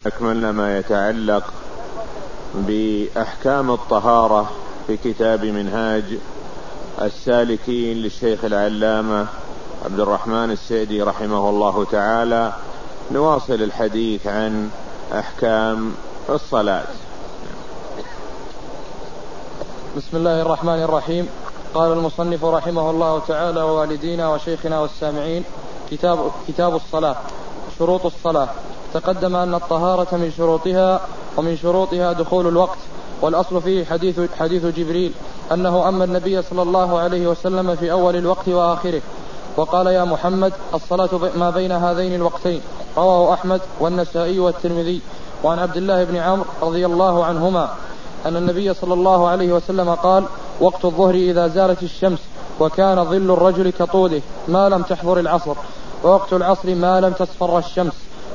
أكملنا ما يتعلق بأحكام الطهارة في كتاب منهاج السالكين للشيخ العلامة عبد الرحمن السعدي رحمه الله تعالى. نواصل الحديث عن أحكام الصلاة. بسم الله الرحمن الرحيم. قال المصنف رحمه الله تعالى: ووالدينا وشيخنا والسامعين. كتاب الصلاة. شروط الصلاة. تقدم أن الطهارة من شروطها، ومن شروطها دخول الوقت، والأصل فيه حديث جبريل أنه أما النبي صلى الله عليه وسلم في أول الوقت وآخره وقال: يا محمد الصلاة ما بين هذين الوقتين. رواه أحمد والنسائي والترمذي. وعن عبد الله بن عمرو رضي الله عنهما أن النبي صلى الله عليه وسلم قال: وقت الظهر إذا زالت الشمس وكان ظل الرجل كطوله ما لم تحضر العصر، ووقت العصر ما لم تصفر الشمس،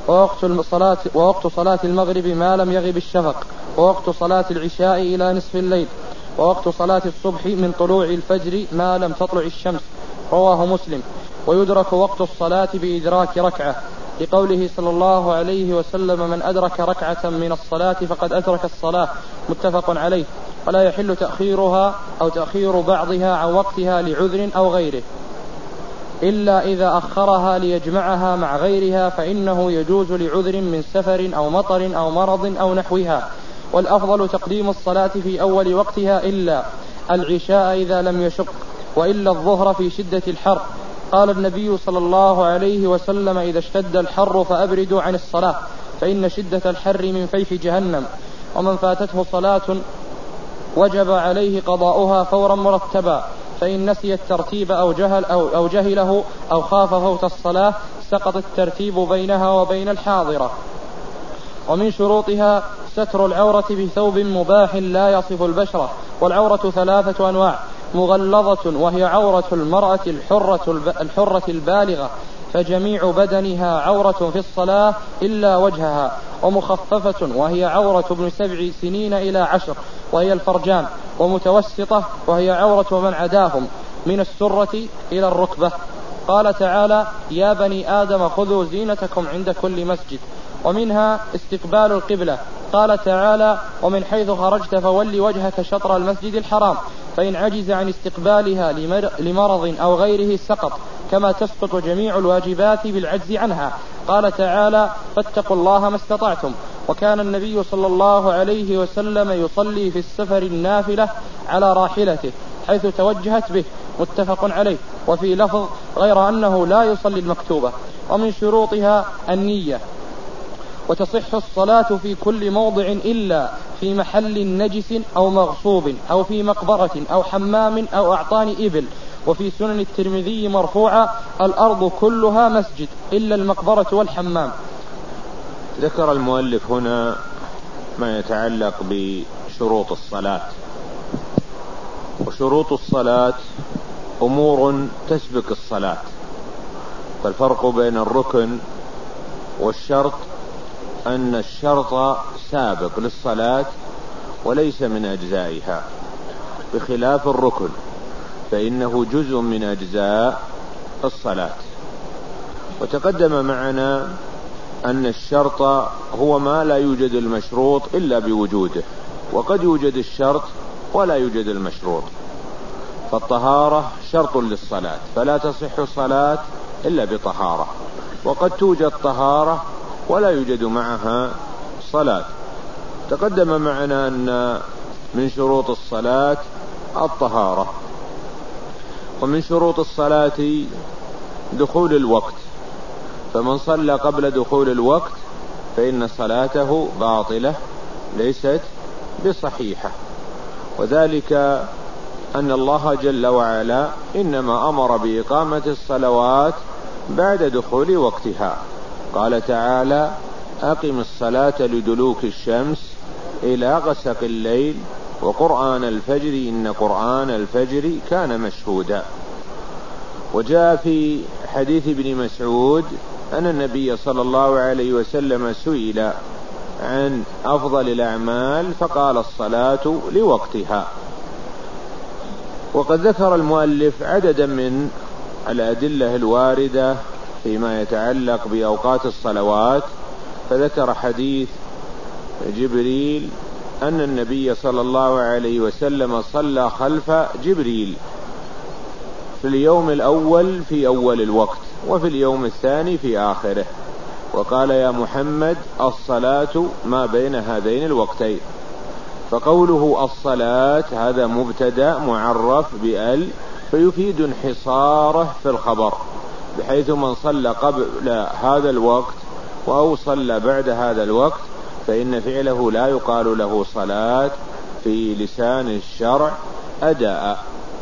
ووقت صلاة المغرب ما لم يغب الشفق، ووقت صلاة العشاء إلى نصف الليل، ووقت صلاة الصبح من طلوع الفجر ما لم تطلع الشمس. رواه مسلم. ويدرك وقت الصلاة بإدراك ركعة، لقوله صلى الله عليه وسلم: من أدرك ركعة من الصلاة فقد أدرك الصلاة. متفق عليه. ولا يحل تأخيرها أو تأخير بعضها عن وقتها لعذر أو غيره، إلا إذا أخرها ليجمعها مع غيرها، فإنه يجوز لعذر من سفر أو مطر أو مرض أو نحوها. والأفضل تقديم الصلاة في أول وقتها إلا العشاء إذا لم يشق، وإلا الظهر في شدة الحر. قال النبي صلى الله عليه وسلم: إذا اشتد الحر فأبردوا عن الصلاة، فإن شدة الحر من فيح جهنم. ومن فاتته صلاة وجب عليه قضاؤها فورا مرتبا، فإن نسي الترتيب أو جهله أو خاف فوت الصلاة سقط الترتيب بينها وبين الحاضرة. ومن شروطها ستر العورة بثوب مباح لا يصف البشرة. والعورة 3 أنواع: مغلظة وهي عورة المرأة الحرة البالغة، فجميع بدنها عورة في الصلاة إلا وجهها. ومخففة وهي عورة ابن 7 سنين إلى 10 وهي الفرجان. ومتوسطة وهي عورة من عداهم من السرة إلى الركبة. قال تعالى: يا بني آدم خذوا زينتكم عند كل مسجد. ومنها استقبال القبلة. قال تعالى: ومن حيث خرجت فول وجهك شطر المسجد الحرام، فإن عجز عن استقبالها لمرض أو غيره سقط، كما تسقط جميع الواجبات بالعجز عنها. قال تعالى: فاتقوا الله ما استطعتم. وكان النبي صلى الله عليه وسلم يصلي في السفر النافلة على راحلته حيث توجهت به. متفق عليه. وفي لفظ غير أنه لا يصلي المكتوبة. ومن شروطها النية. وتصح الصلاة في كل موضع إلا في محل نجس أو مغصوب أو في مقبرة أو حمام أو أعطان إبل. وفي سنن الترمذي مرفوعة: الأرض كلها مسجد إلا المقبرة والحمام. ذكر المؤلف هنا ما يتعلق بشروط الصلاة. وشروط الصلاة أمور تسبق الصلاة، فالفرق بين الركن والشرط أن الشرط سابق للصلاة وليس من أجزائها، بخلاف الركن فإنه جزء من أجزاء الصلاة. وتقدم معنا أن الشرط هو ما لا يوجد المشروط إلا بوجوده، وقد يوجد الشرط ولا يوجد المشروط. فالطهارة شرط للصلاة، فلا تصح الصلاة إلا بطهارة، وقد توجد طهارة ولا يوجد معها صلاة. تقدم معنا أن من شروط الصلاة الطهارة. ومن شروط الصلاة دخول الوقت، فمن صلى قبل دخول الوقت فإن صلاته باطلة ليست بصحيحة. وذلك أن الله جل وعلا إنما أمر بإقامة الصلوات بعد دخول وقتها. قال تعالى: أقم الصلاة لدلوك الشمس إلى غسق الليل وقرآن الفجر إن قرآن الفجر كان مشهودا. وجاء في حديث ابن مسعود أن النبي صلى الله عليه وسلم سئل عن أفضل الأعمال فقال: الصلاة لوقتها. وقد ذكر المؤلف عددا من الأدلة الواردة فيما يتعلق بأوقات الصلوات، فذكر حديث جبريل أن النبي صلى الله عليه وسلم صلى خلف جبريل في اليوم الأول في أول الوقت، وفي اليوم الثاني في آخره، وقال: يا محمد الصلاة ما بين هذين الوقتين. فقوله الصلاة هذا مبتدأ معرف بأل، فيفيد انحصاره في الخبر، بحيث من صلى قبل هذا الوقت أو صلى بعد هذا الوقت فإن فعله لا يقال له صلاة في لسان الشرع أداء.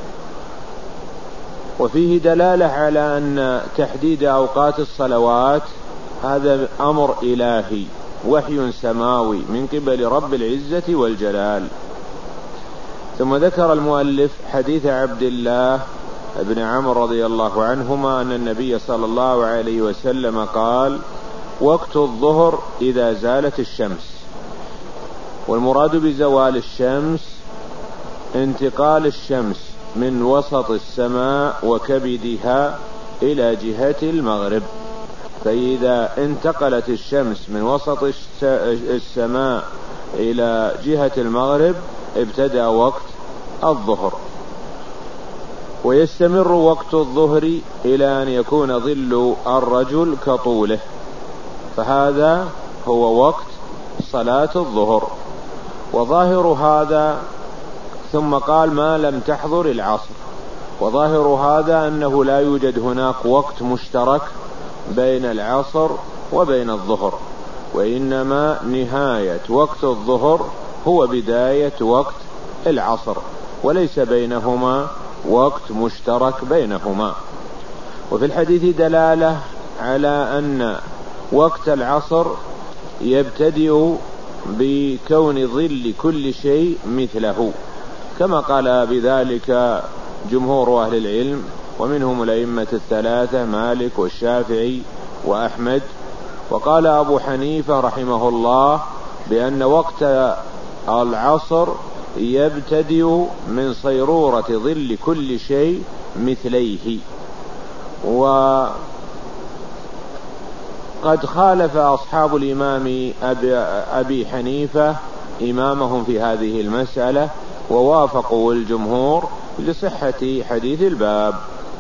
وفيه دلالة على أن تحديد أوقات الصلوات هذا أمر إلهي، وحي سماوي من قبل رب العزة والجلال. ثم ذكر المؤلف حديث عبد الله بن عمرو رضي الله عنهما أن النبي صلى الله عليه وسلم قال: وقت الظهر إذا زالت الشمس. والمراد بزوال الشمس انتقال الشمس من وسط السماء وكبدها إلى جهة المغرب، فإذا انتقلت الشمس من وسط السماء إلى جهة المغرب ابتدأ وقت الظهر. ويستمر وقت الظهر إلى أن يكون ظل الرجل كطوله، فهذا هو وقت صلاة الظهر. وظاهر هذا، ثم قال: ما لم تحضر العصر. وظاهر هذا أنه لا يوجد هناك وقت مشترك بين العصر وبين الظهر، وإنما نهاية وقت الظهر هو بداية وقت العصر، وليس بينهما وقت مشترك بينهما. وفي الحديث دلالة على أن وقت العصر يبتدئ بكون ظل كل شيء مثله، كما قال بذلك جمهور أهل العلم، ومنهم الأئمة الثلاثة مالك والشافعي وأحمد. وقال أبو حنيفة رحمه الله بأن وقت العصر يبتدئ من صيرورة ظل كل شيء مثليه. وقد خالف أصحاب الإمام أبي حنيفة إمامهم في هذه المسألة، ووافقوا الجمهور لصحة حديث الباب.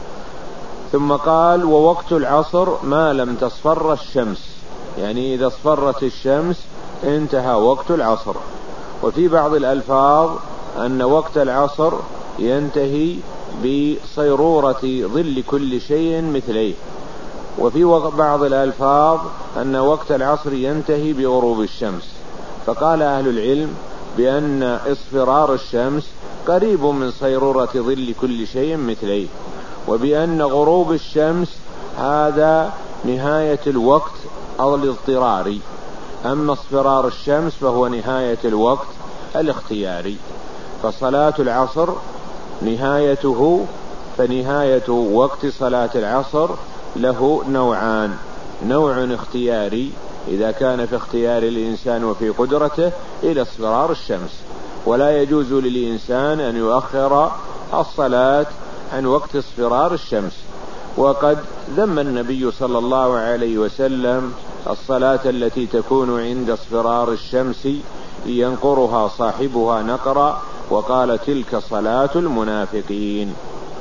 ثم قال: ووقت العصر ما لم تصفر الشمس، يعني إذا اصفرت الشمس انتهى وقت العصر. وفي بعض الألفاظ أن وقت العصر ينتهي بصيرورة ظل كل شيء مثليه، وفي بعض الألفاظ أن وقت العصر ينتهي بغروب الشمس. فقال أهل العلم بأن اصفرار الشمس قريب من صيرورة ظل كل شيء مثليه، وبأن غروب الشمس هذا نهاية الوقت الاضطراري، أما اصفرار الشمس فهو نهاية الوقت الاختياري. فصلاة العصر نهايته، فنهاية وقت صلاة العصر له نوعان: نوع اختياري إذا كان في اختيار الإنسان وفي قدرته إلى اصفرار الشمس، ولا يجوز للإنسان أن يؤخر الصلاة عن وقت اصفرار الشمس. وقد ذم النبي صلى الله عليه وسلم الصلاة التي تكون عند اصفرار الشمس ينقرها صاحبها نقرا، وقال: تلك صلاة المنافقين.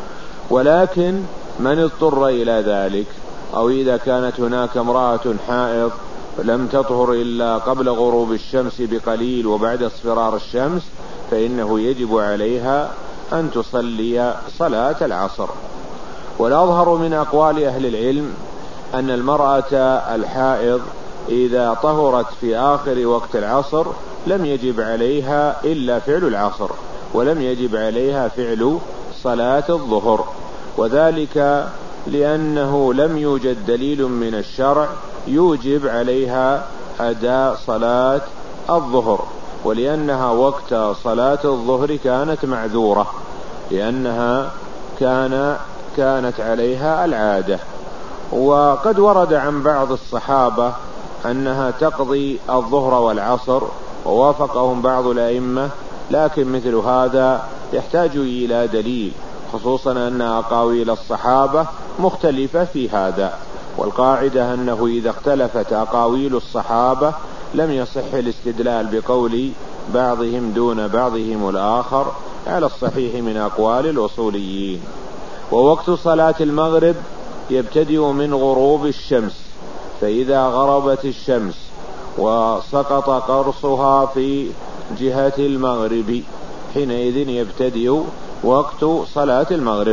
ولكن من اضطر إلى ذلك، أو إذا كانت هناك امرأة حائض لم تطهر إلا قبل غروب الشمس بقليل وبعد اصفرار الشمس، فإنه يجب عليها أن تصلي صلاة العصر. والأظهر من أقوال أهل العلم أن المرأة الحائض إذا طهرت في آخر وقت العصر لم يجب عليها إلا فعل العصر، ولم يجب عليها فعل صلاة الظهر، وذلك لأنه لم يوجد دليل من الشرع يوجب عليها أداء صلاة الظهر، ولأنها وقت صلاة الظهر كانت معذورة، لأنها كانت عليها العادة. وقد ورد عن بعض الصحابة أنها تقضي الظهر والعصر، ووافقهم بعض الأئمة، لكن مثل هذا يحتاج إلى دليل، خصوصا أن أقاويل الصحابة مختلفة في هذا. والقاعدة أنه إذا اختلفت أقاويل الصحابة لم يصح الاستدلال بقول بعضهم دون بعضهم الآخر على الصحيح من أقوال الأصوليين. ووقت صلاة المغرب يبتدئ من غروب الشمس، فإذا غربت الشمس وسقط قرصها في جهة المغرب حينئذ يبتدئ وقت صلاة المغرب.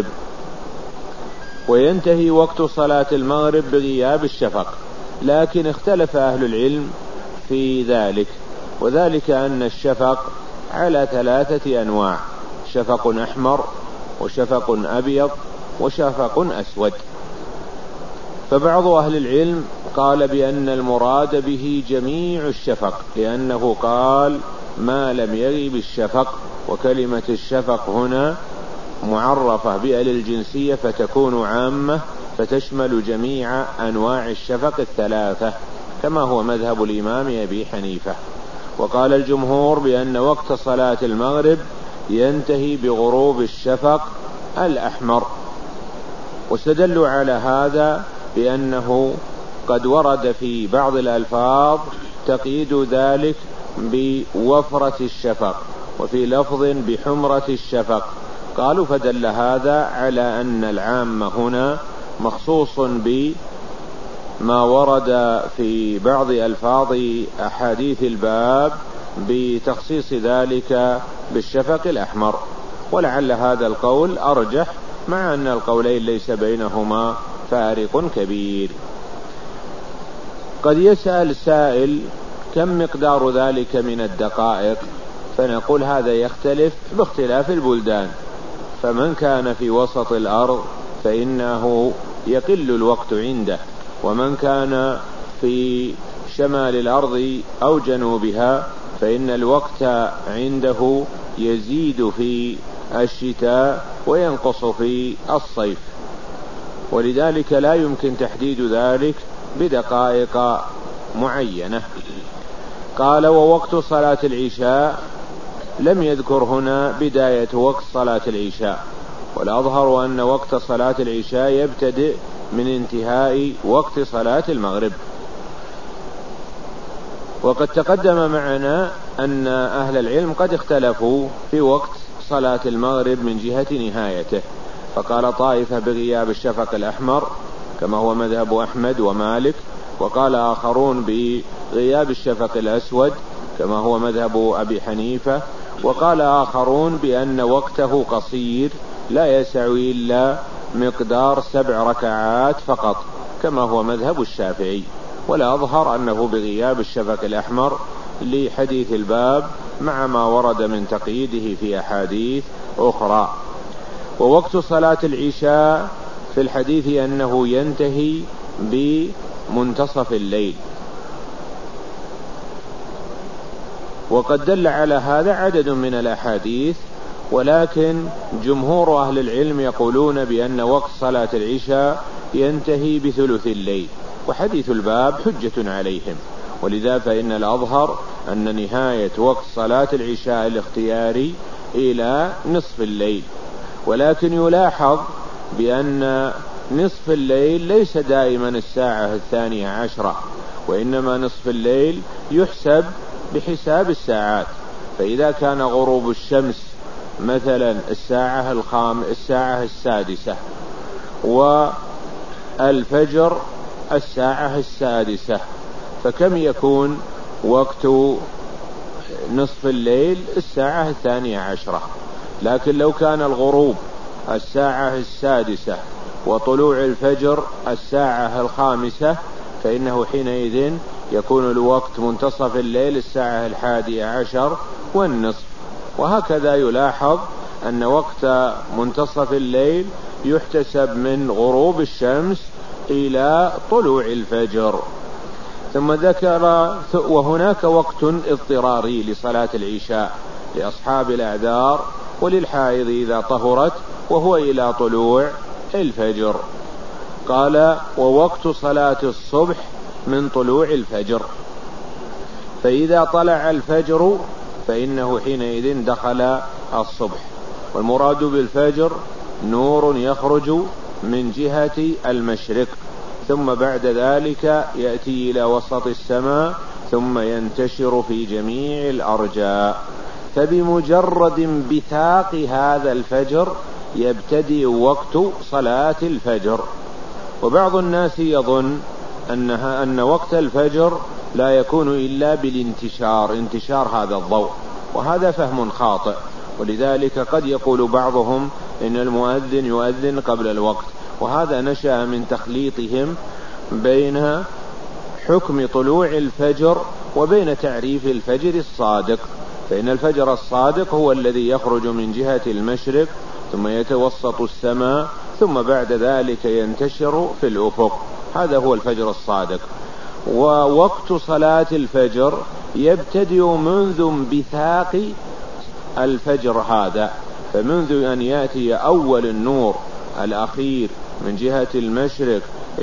وينتهي وقت صلاة المغرب بغياب الشفق، لكن اختلف أهل العلم في ذلك، وذلك أن الشفق على 3 أنواع: شفق أحمر وشفق أبيض وشفق أسود. فبعض أهل العلم قال بأن المراد به جميع الشفق، لأنه قال ما لم يغب الشفق، وكلمة الشفق هنا معرفة بأل الجنسية فتكون عامة فتشمل جميع أنواع الشفق 3 كما هو مذهب الإمام أبي حنيفة. وقال الجمهور بأن وقت صلاة المغرب ينتهي بغروب الشفق الأحمر، واستدلوا على هذا بأنه قد ورد في بعض الألفاظ تقييد ذلك بوفرة الشفق، وفي لفظ بحمرة الشفق. قالوا فدل هذا على أن العام هنا مخصوص بما ورد في بعض ألفاظ أحاديث الباب بتخصيص ذلك بالشفق الأحمر، ولعل هذا القول أرجح، مع أن القولين ليس بينهما فارق كبير. قد يسأل سائل كم مقدار ذلك من الدقائق؟ فنقول هذا يختلف باختلاف البلدان، فمن كان في وسط الأرض فإنه يقل الوقت عنده، ومن كان في شمال الأرض أو جنوبها فإن الوقت عنده يزيد في الشتاء وينقص في الصيف، ولذلك لا يمكن تحديد ذلك بدقائق معينة. قال ووقت صلاة العشاء لم يذكر هنا بداية وقت صلاة العشاء، والأظهر أن وقت صلاة العشاء يبتدئ من انتهاء وقت صلاة المغرب. وقد تقدم معنا أن أهل العلم قد اختلفوا في وقت صلاة المغرب من جهة نهايته، فقال طائفة بغياب الشفق الأحمر كما هو مذهب أحمد ومالك، وقال آخرون بغياب الشفق الأسود كما هو مذهب أبي حنيفة، وقال آخرون بأن وقته قصير لا يسع إلا مقدار 7 ركعات فقط كما هو مذهب الشافعي. ولا أظهر أنه بغياب الشفق الأحمر لحديث الباب مع ما ورد من تقييده في أحاديث أخرى. ووقت صلاة العشاء في الحديث أنه ينتهي بمنتصف الليل، وقد دل على هذا عدد من الأحاديث، ولكن جمهور أهل العلم يقولون بأن وقت صلاة العشاء ينتهي بثلث الليل، وحديث الباب حجة عليهم، ولذا فإن الأظهر أن نهاية وقت صلاة العشاء الاختياري إلى نصف الليل. ولكن يلاحظ بأن نصف الليل ليس دائما 12:00، وإنما نصف الليل يحسب بحساب الساعات، فإذا كان غروب الشمس مثلا الساعة 6:00 والفجر 6:00، فكم يكون وقت نصف الليل 12:00. لكن لو كان الغروب 6:00 وطلوع الفجر 5:00 فإنه حينئذ يكون الوقت منتصف الليل 11:11 وهكذا يلاحظ أن وقت منتصف الليل يحتسب من غروب الشمس إلى طلوع الفجر. ثم ذكر وهناك وقت اضطراري لصلاة العشاء لأصحاب الأعذار وللحائض إذا طهرت، وهو إلى طلوع الفجر. قال ووقت صلاة الصبح من طلوع الفجر، فإذا طلع الفجر فإنه حينئذ دخل الصبح، والمراد بالفجر نور يخرج من جهة المشرق ثم بعد ذلك يأتي إلى وسط السماء ثم ينتشر في جميع الأرجاء. فبمجرد انبثاق هذا الفجر يبتدئ وقت صلاة الفجر. وبعض الناس يظن أن وقت الفجر لا يكون إلا بالانتشار، انتشار هذا الضوء، وهذا فهم خاطئ. ولذلك قد يقول بعضهم إن المؤذن يؤذن قبل الوقت، وهذا نشأ من تخليطهم بين حكم طلوع الفجر وبين تعريف الفجر الصادق. فإن الفجر الصادق هو الذي يخرج من جهة المشرق ثم يتوسط السماء ثم بعد ذلك ينتشر في الأفق، هذا هو الفجر الصادق. ووقت صلاة الفجر يبتدئ منذ انبثاق الفجر هذا، فمنذ أن يأتي أول النور الأخير من جهة المشرق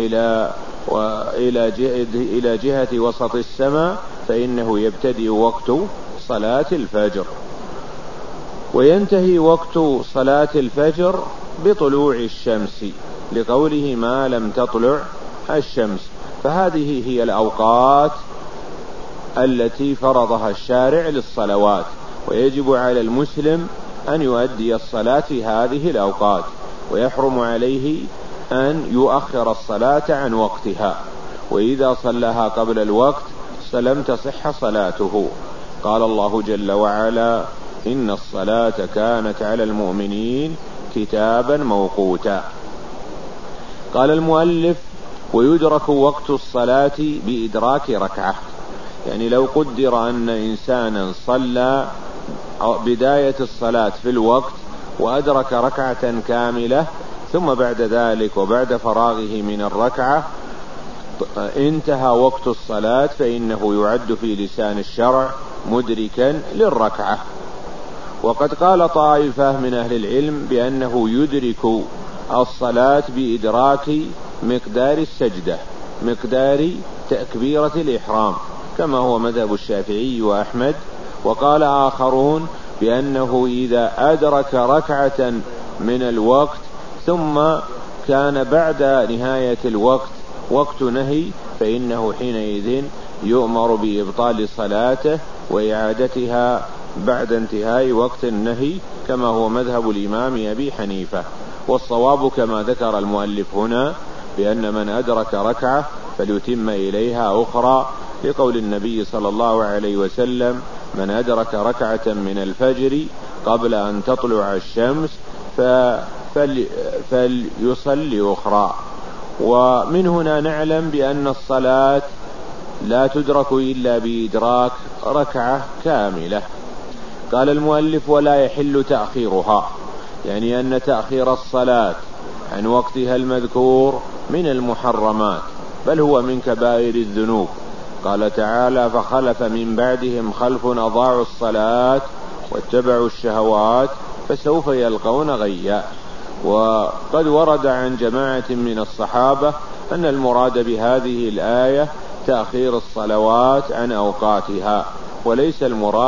إلى جهة وسط السماء فإنه يبتدئ وقت صلاة الفجر. وينتهي وقت صلاة الفجر بطلوع الشمس، لقوله ما لم تطلع الشمس. فهذه هي الأوقات التي فرضها الشارع للصلوات، ويجب على المسلم أن يؤدي الصلاة في هذه الأوقات، ويحرم عليه أن يؤخر الصلاة عن وقتها، وإذا صلىها قبل الوقت لم تصح صلاته. قال الله جل وعلا إن الصلاة كانت على المؤمنين كتابا موقوتا. قال المؤلف ويدرك وقت الصلاة بإدراك ركعة، يعني لو قدر أن إنسانا صلى بداية الصلاة في الوقت وأدرك ركعة كاملة ثم بعد ذلك وبعد فراغه من الركعة انتهى وقت الصلاة فإنه يعد في لسان الشرع مدركا للركعة. وقد قال طائفة من أهل العلم بأنه يدرك الصلاة بإدراك مقدار السجدة، مقدار تكبيرة الإحرام، كما هو مذهب الشافعي وأحمد. وقال آخرون بأنه إذا أدرك ركعة من الوقت ثم كان بعد نهاية الوقت وقت نهي فإنه حينئذ يؤمر بإبطال صلاته وإعادتها بعد انتهاء وقت النهي، كما هو مذهب الإمام أبي حنيفة. والصواب كما ذكر المؤلف هنا بأن من أدرك ركعة فليتم إليها أخرى، لقول النبي صلى الله عليه وسلم من أدرك ركعة من الفجر قبل أن تطلع الشمس فليصلي أخرى. ومن هنا نعلم بأن الصلاة لا تدرك إلا بإدراك ركعة كاملة. قال المؤلف ولا يحل تأخيرها، يعني أن تأخير الصلاة عن وقتها المذكور من المحرمات، بل هو من كبائر الذنوب. قال تعالى فخلف من بعدهم خلف أضاعوا الصلاة واتبعوا الشهوات فسوف يلقون غيا. وقد ورد عن جماعة من الصحابة أن المراد بهذه الآية تأخير الصلوات عن أوقاتها، وليس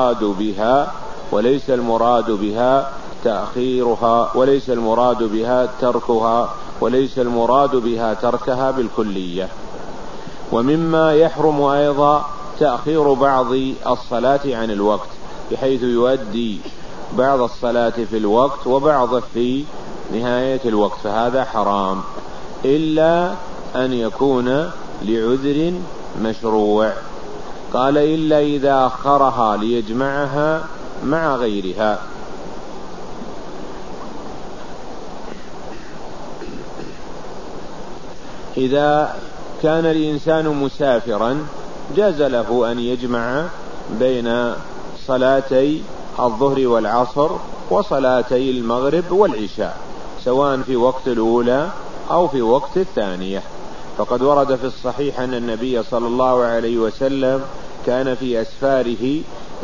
المراد بها تأخيرها، وليس المراد بها تركها، وليس المراد بها تركها بالكلية. ومما يحرم أيضا تأخير بعض الصلاة عن الوقت، بحيث يؤدي بعض الصلاة في الوقت وبعض في نهاية الوقت، فهذا حرام إلا أن يكون لعذر مشروع. قال إلا إذا أخرها ليجمعها مع غيرها. إذا كان الإنسان مسافرا جاز له أن يجمع بين صلاتي الظهر والعصر وصلاتي المغرب والعشاء، سواء في وقت الأولى أو في وقت الثانية. فقد ورد في الصحيح أن النبي صلى الله عليه وسلم كان في أسفاره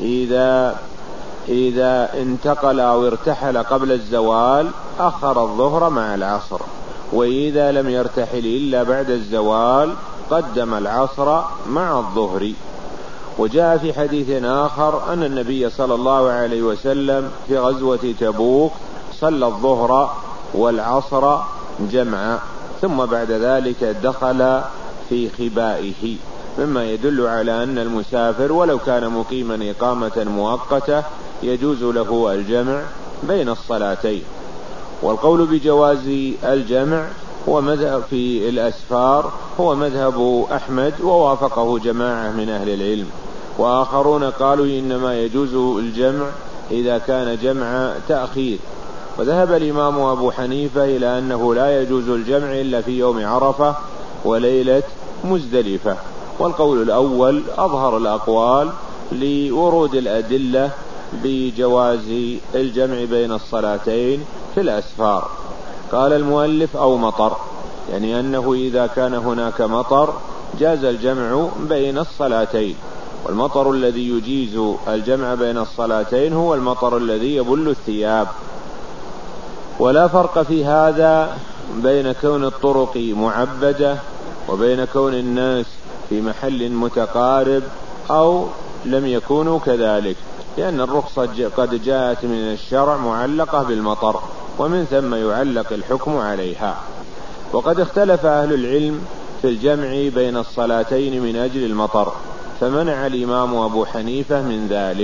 إذا انتقل أو ارتحل قبل الزوال أخر الظهر مع العصر، وإذا لم يرتحل إلا بعد الزوال قدم العصر مع الظهر. وجاء في حديث آخر أن النبي صلى الله عليه وسلم في غزوة تبوك صلى الظهر والعصر جمعا، ثم بعد ذلك دخل في خبائه، مما يدل على أن المسافر ولو كان مقيما إقامة مؤقتة يجوز له الجمع بين الصلاتين. والقول بجواز الجمع هو مذهب في الأسفار، هو مذهب أحمد، ووافقه جماعة من أهل العلم، وآخرون قالوا إنما يجوز الجمع إذا كان جمع تأخير. وذهب الإمام أبو حنيفة إلى أنه لا يجوز الجمع إلا في يوم عرفة وليلة مزدلفة، والقول الأول أظهر الأقوال لورود الأدلة بجواز الجمع بين الصلاتين في الأسفار. قال المؤلف أو مطر، يعني أنه إذا كان هناك مطر جاز الجمع بين الصلاتين، والمطر الذي يجيز الجمع بين الصلاتين هو المطر الذي يبل الثياب. ولا فرق في هذا بين كون الطرق معبدة وبين كون الناس في محل متقارب أو لم يكونوا كذلك، لأن الرخصة قد جاءت من الشرع معلقة بالمطر، ومن ثم يعلق الحكم عليها. وقد اختلف أهل العلم في الجمع بين الصلاتين من أجل المطر، فمنع الإمام أبو حنيفة من ذلك،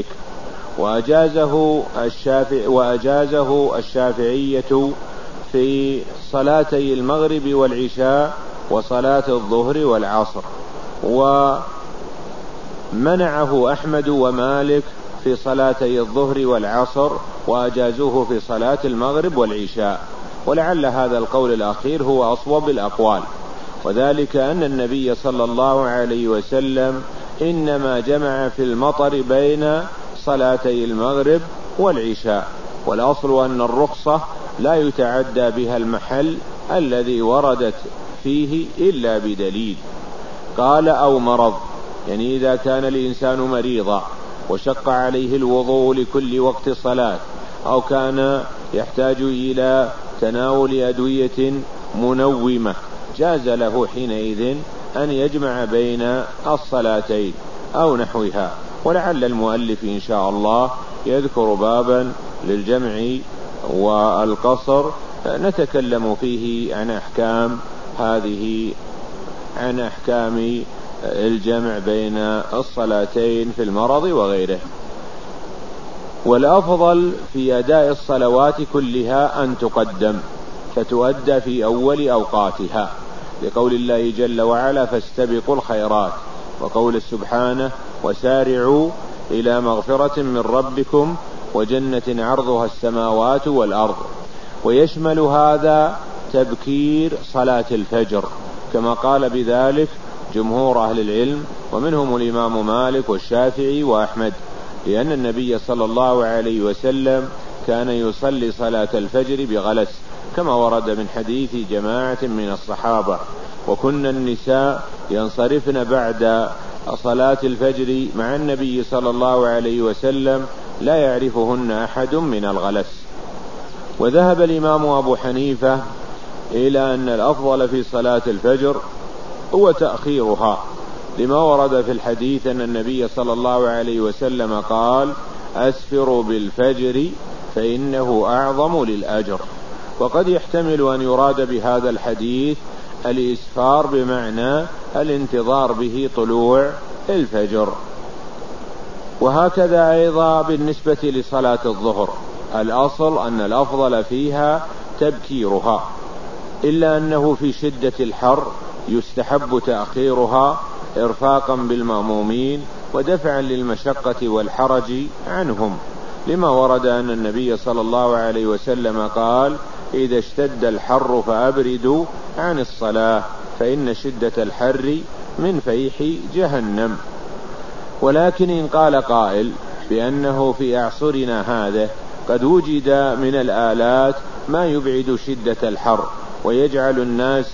وأجازه الشافعية في صلاتي المغرب والعشاء وصلاة الظهر والعصر، ومنعه أحمد ومالك في صلاتي الظهر والعصر، وأجازوه في صلاة المغرب والعشاء. ولعل هذا القول الأخير هو أصوب الأقوال، وذلك أن النبي صلى الله عليه وسلم إنما جمع في المطر بين صلاتي المغرب والعشاء، والأصل أن الرخصة لا يتعدى بها المحل الذي وردت فيه إلا بدليل. قال أو مرض، يعني إذا كان الإنسان مريضا وشق عليه الوضوء لكل وقت صلاة، أو كان يحتاج إلى تناول أدوية منومة، جاز له حينئذ أن يجمع بين الصلاتين أو نحوها. ولعل المؤلف إن شاء الله يذكر بابا للجمع والقصر نتكلم فيه عن أحكام الجمع بين الصلاتين في المرض وغيره. والأفضل في أداء الصلوات كلها أن تقدم فتؤدى في أول أوقاتها، لقول الله جل وعلا فاستبقوا الخيرات، وقول سبحانه وسارعوا إلى مغفرة من ربكم وجنة عرضها السماوات والأرض. ويشمل هذا تبكير صلاة الفجر كما قال بذلك جمهور أهل العلم، ومنهم الإمام مالك والشافعي وأحمد، لأن النبي صلى الله عليه وسلم كان يصلي صلاة الفجر بغلس كما ورد من حديث جماعة من الصحابة، وكن النساء ينصرفن بعد صلاة الفجر مع النبي صلى الله عليه وسلم لا يعرفهن أحد من الغلس. وذهب الإمام أبو حنيفة إلى أن الأفضل في صلاة الفجر هو تأخيرها، لما ورد في الحديث أن النبي صلى الله عليه وسلم قال أسفروا بالفجر فإنه أعظم للأجر. وقد يحتمل أن يراد بهذا الحديث الإسفار بمعنى الانتظار به طلوع الفجر. وهكذا أيضا بالنسبة لصلاة الظهر، الأصل أن الأفضل فيها تبكيرها، إلا أنه في شدة الحر يستحب تأخيرها إرفاقا بالمأمومين ودفعا للمشقة والحرج عنهم، لما ورد أن النبي صلى الله عليه وسلم قال إذا اشتد الحر فأبردوا عن الصلاة فإن شدة الحر من فيح جهنم. ولكن إن قال قائل بأنه في أعصرنا هذا قد وجد من الآلات ما يبعد شدة الحر ويجعل الناس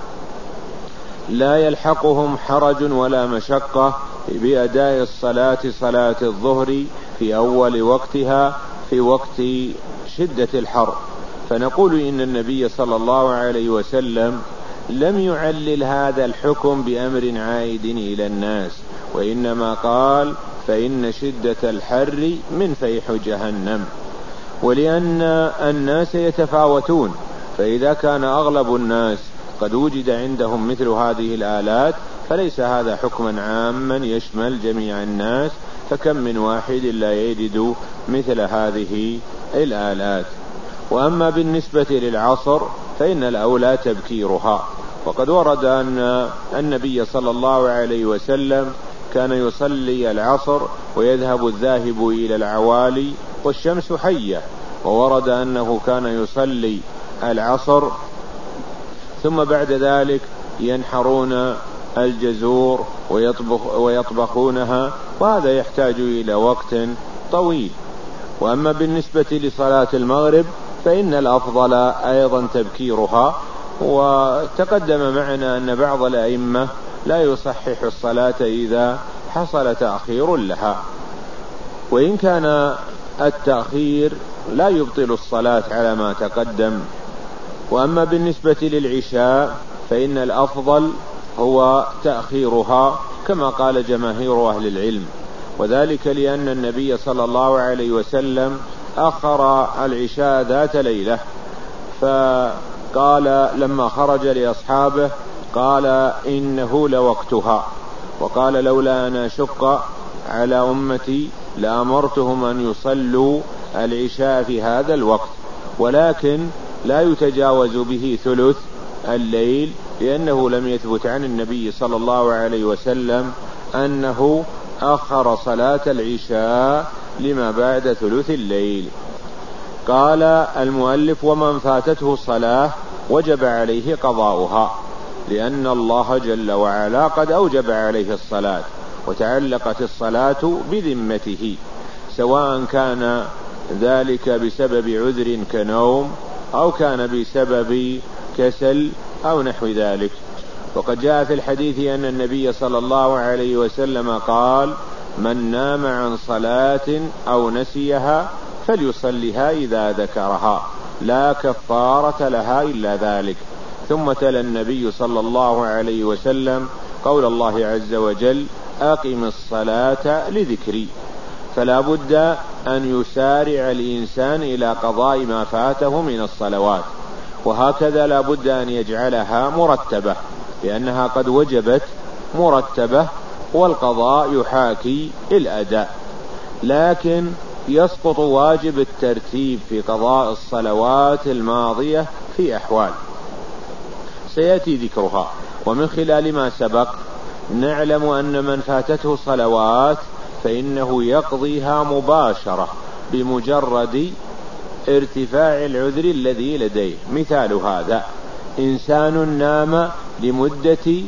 لا يلحقهم حرج ولا مشقة بأداء صلاة الظهر في أول وقتها في وقت شدة الحر، فنقول إن النبي صلى الله عليه وسلم لم يعلل هذا الحكم بأمر عائد إلى الناس، وإنما قال فإن شدة الحر من فيح جهنم. ولأن الناس يتفاوتون، فإذا كان أغلب الناس قد وجد عندهم مثل هذه الآلات، فليس هذا حكما عاما يشمل جميع الناس، فكم من واحد لا يجد مثل هذه الآلات. وأما بالنسبة للعصر فإن الأولى تبكيرها، وقد ورد أن النبي صلى الله عليه وسلم كان يصلي العصر ويذهب الذاهب إلى العوالي والشمس حية، وورد أنه كان يصلي العصر ثم بعد ذلك ينحرون الجزور ويطبخونها، وهذا يحتاج إلى وقت طويل. وأما بالنسبة لصلاة المغرب فإن الأفضل أيضا تبكيرها، وتقدم معنا أن بعض الأئمة لا يصحح الصلاة إذا حصل تأخير لها، وإن كان التأخير لا يبطل الصلاة على ما تقدم. وأما بالنسبة للعشاء فإن الأفضل هو تأخيرها كما قال جماهير أهل العلم، وذلك لأن النبي صلى الله عليه وسلم أخر العشاء ذات ليلة، فقال لما خرج لأصحابه قال إنه لوقتها، وقال لولا أن أشق على أمتي لأمرتهم أن يصلوا العشاء في هذا الوقت، ولكن لا يتجاوز به ثلث الليل، لأنه لم يثبت عن النبي صلى الله عليه وسلم أنه أخر صلاة العشاء لما بعد ثلث الليل. قال المؤلف ومن فاتته الصلاة وجب عليه قضاؤها، لأن الله جل وعلا قد أوجب عليه الصلاة، وتعلقت الصلاة بذمته، سواء كان ذلك بسبب عذر كنوم أو كان بسبب كسل أو نحو ذلك. وقد جاء في الحديث أن النبي صلى الله عليه وسلم قال من نام عن صلاة أو نسيها فليصلها إذا ذكرها لا كفارة لها إلا ذلك. ثم تلا النبي صلى الله عليه وسلم قول الله عز وجل أقم الصلاة لذكري. فلا بد أن يسارع الإنسان إلى قضاء ما فاته من الصلوات، وهكذا لا بد أن يجعلها مرتبة، لأنها قد وجبت مرتبة، والقضاء يحاكي الأداء. لكن يسقط واجب الترتيب في قضاء الصلوات الماضية في أحوال سيأتي ذكرها. ومن خلال ما سبق نعلم أن من فاتته صلوات فإنه يقضيها مباشرة بمجرد ارتفاع العذر الذي لديه. مثال هذا إنسان نام لمدة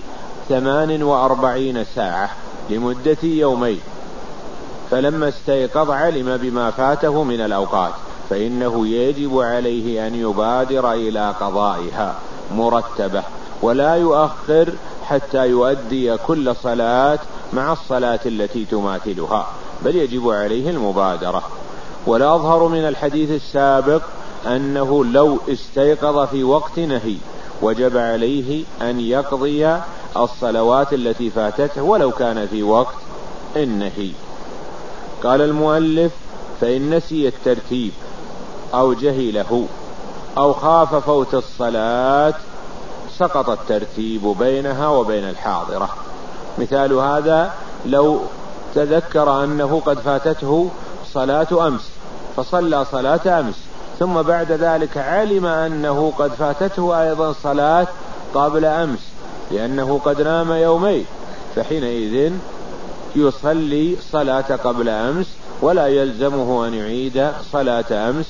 48 ساعة لمدة يومين، فلما استيقظ علم بما فاته من الأوقات، فإنه يجب عليه أن يبادر إلى قضائها مرتبة، ولا يؤخر حتى يؤدي كل صلاة مع الصلاة التي تماثلها، بل يجب عليه المبادرة. ولا أظهر من الحديث السابق أنه لو استيقظ في وقت نهي وجب عليه أن يقضي الصلوات التي فاتته ولو كان في وقت النهي. قال المؤلف فإن نسي الترتيب أو جهله أو خاف فوت الصلاة سقط الترتيب بينها وبين الحاضرة. مثال هذا لو تذكر أنه قد فاتته صلاة أمس فصلى صلاة أمس، ثم بعد ذلك علم أنه قد فاتته أيضا صلاة قبل أمس لأنه قد نام يومين، فحينئذ يصلي صلاة قبل أمس ولا يلزمه أن يعيد صلاة أمس،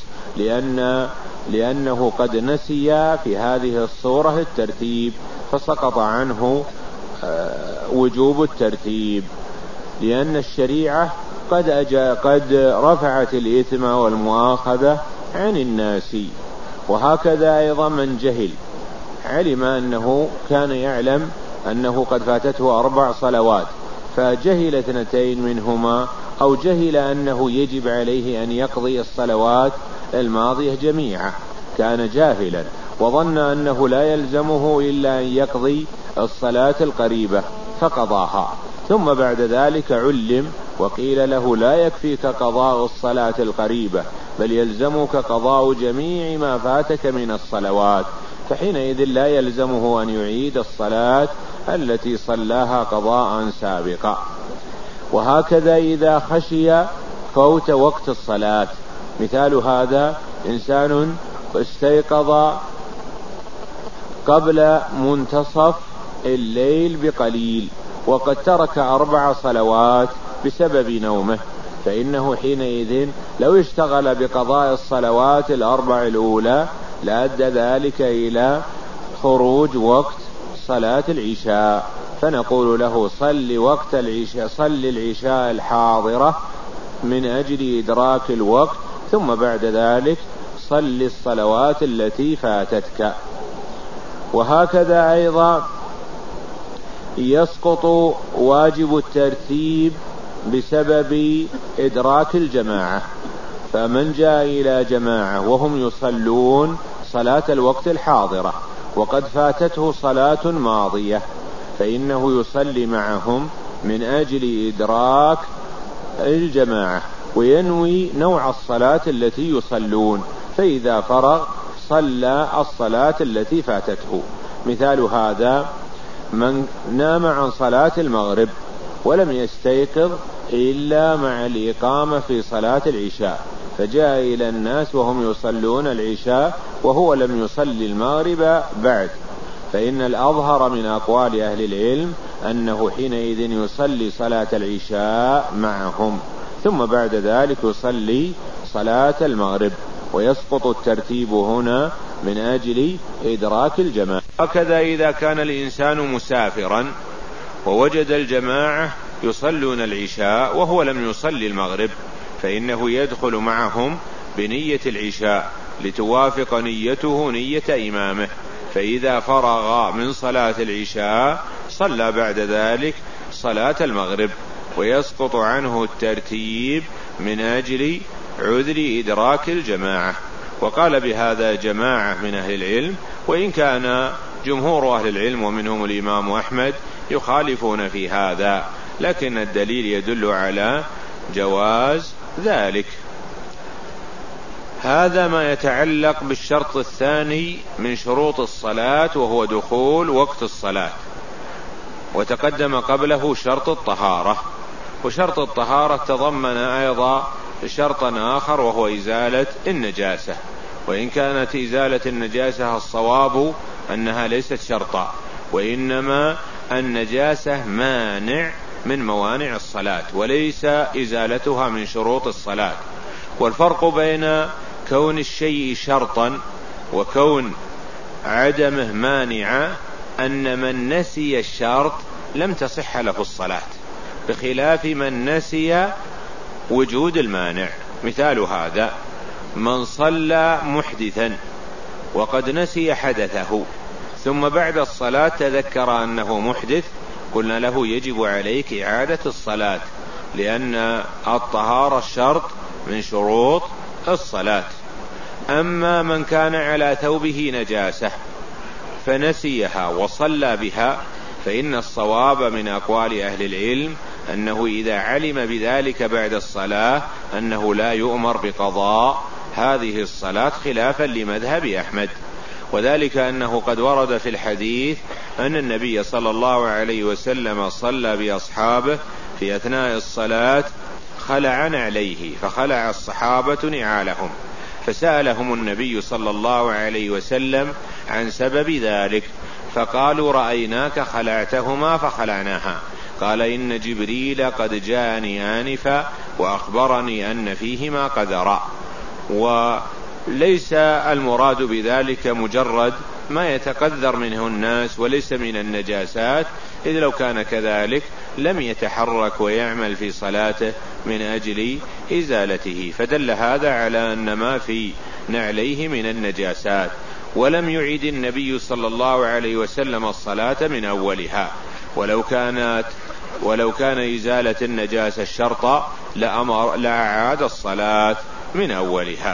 لأنه قد نسي في هذه الصورة الترتيب، فسقط عنه وجوب الترتيب، لأن الشريعة قد رفعت الإثم والمؤاخذة عن الناس. وهكذا أيضا من جهل علم أنه كان يعلم أنه قد فاتته 4 صلوات فجهل 2 منهما، أو جهل أنه يجب عليه أن يقضي الصلوات الماضية جميعا، كان جاهلا وظن أنه لا يلزمه إلا أن يقضي الصلاة القريبة فقضاها، ثم بعد ذلك علم وقيل له لا يكفيك قضاء الصلاة القريبة بل يلزمك قضاء جميع ما فاتك من الصلوات، فحينئذ لا يلزمه أن يعيد الصلاة التي صلاها قضاء سابقا. وهكذا إذا خشي فوت وقت الصلاة، مثال هذا إنسان استيقظ قبل منتصف الليل بقليل وقد ترك 4 صلوات بسبب نومه، فإنه حينئذ لو اشتغل بقضاء الصلوات 4 الأولى لأدى ذلك إلى خروج وقت صلاة العشاء، فنقول له صل وقت العشاء، صل العشاء الحاضرة من أجل إدراك الوقت، ثم بعد ذلك صل الصلوات التي فاتتك. وهكذا أيضا يسقط واجب الترتيب بسبب إدراك الجماعة، فمن جاء إلى جماعة وهم يصلون صلاة الوقت الحاضرة وقد فاتته صلاة ماضية فإنه يصلي معهم من أجل إدراك الجماعة وينوي نوع الصلاة التي يصلون، فإذا فرغ صلى الصلاة التي فاتته. مثال هذا من نام عن صلاة المغرب ولم يستيقظ إلا مع الإقامة في صلاة العشاء، فجاء إلى الناس وهم يصلون العشاء وهو لم يصلي المغرب بعد، فإن الأظهر من أقوال أهل العلم أنه حينئذ يصلي صلاة العشاء معهم، ثم بعد ذلك يصلي صلاة المغرب، ويسقط الترتيب هنا من أجل إدراك الجماعة. هكذا إذا كان الإنسان مسافرا ووجد الجماعة يصلون العشاء وهو لم يصلي المغرب، فإنه يدخل معهم بنية العشاء لتوافق نيته نية إمامه، فإذا فرغ من صلاة العشاء صلى بعد ذلك صلاة المغرب، ويسقط عنه الترتيب من أجل عذر إدراك الجماعة. وقال بهذا جماعة من أهل العلم، وإن كان جمهور أهل العلم ومنهم الإمام أحمد يخالفون في هذا، لكن الدليل يدل على جواز ذلك. هذا ما يتعلق بالشرط الثاني من شروط الصلاة، وهو دخول وقت الصلاة. وتقدم قبله شرط الطهارة، وشرط الطهارة تضمن أيضا شرطا آخر وهو إزالة النجاسة، وإن كانت إزالة النجاسة الصواب أنها ليست شرطا، وإنما النجاسة مانع من موانع الصلاة وليس إزالتها من شروط الصلاة. والفرق بين كون الشيء شرطا وكون عدمه مانعا أن من نسي الشرط لم تصح له الصلاة، بخلاف من نسي وجود المانع. مثال هذا من صلى محدثا وقد نسي حدثه ثم بعد الصلاة تذكر أنه محدث، قلنا له يجب عليك إعادة الصلاة، لأن الطهارة الشرط من شروط الصلاة. أما من كان على ثوبه نجاسة فنسيها وصلى بها، فإن الصواب من أقوال أهل العلم أنه إذا علم بذلك بعد الصلاة أنه لا يؤمر بقضاء هذه الصلاة، خلافا لمذهب أحمد. وذلك أنه قد ورد في الحديث أن النبي صلى الله عليه وسلم صلى بأصحابه في أثناء الصلاة خلع نعليه، فخلع الصحابة نعالهم، فسألهم النبي صلى الله عليه وسلم عن سبب ذلك، فقالوا رأيناك خلعتهما فخلعناها. قال إن جبريل قد جاءني آنفا وأخبرني أن فيهما قذرا. وليس المراد بذلك مجرد ما يتقذر منه الناس وليس من النجاسات، إذ لو كان كذلك لم يتحرك ويعمل في صلاته من أجل إزالته، فدل هذا على أن ما في نعليه من النجاسات. ولم يعيد النبي صلى الله عليه وسلم الصلاة من أولها، ولو كان إزالة النجاسة الشرطة لأعاد الصلاة من أولها.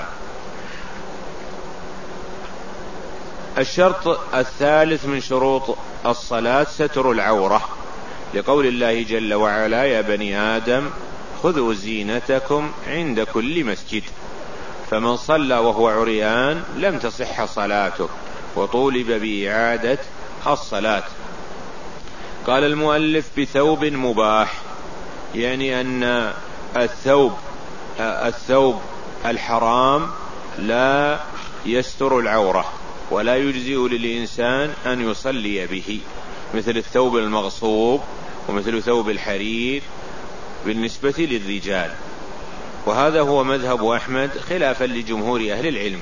الشرط الثالث من شروط الصلاة ستر العورة، لقول الله جل وعلا يا بني آدم خذوا زينتكم عند كل مسجد، فمن صلى وهو عريان لم تصح صلاته، وطولب بإعادة الصلاة. قال المؤلف بثوب مباح، يعني أن الثوب الحرام لا يستر العورة ولا يجزئ للإنسان أن يصلي به، مثل الثوب المغصوب ومثل ثوب الحرير بالنسبة للرجال. وهذا هو مذهب أحمد خلافا لجمهور أهل العلم.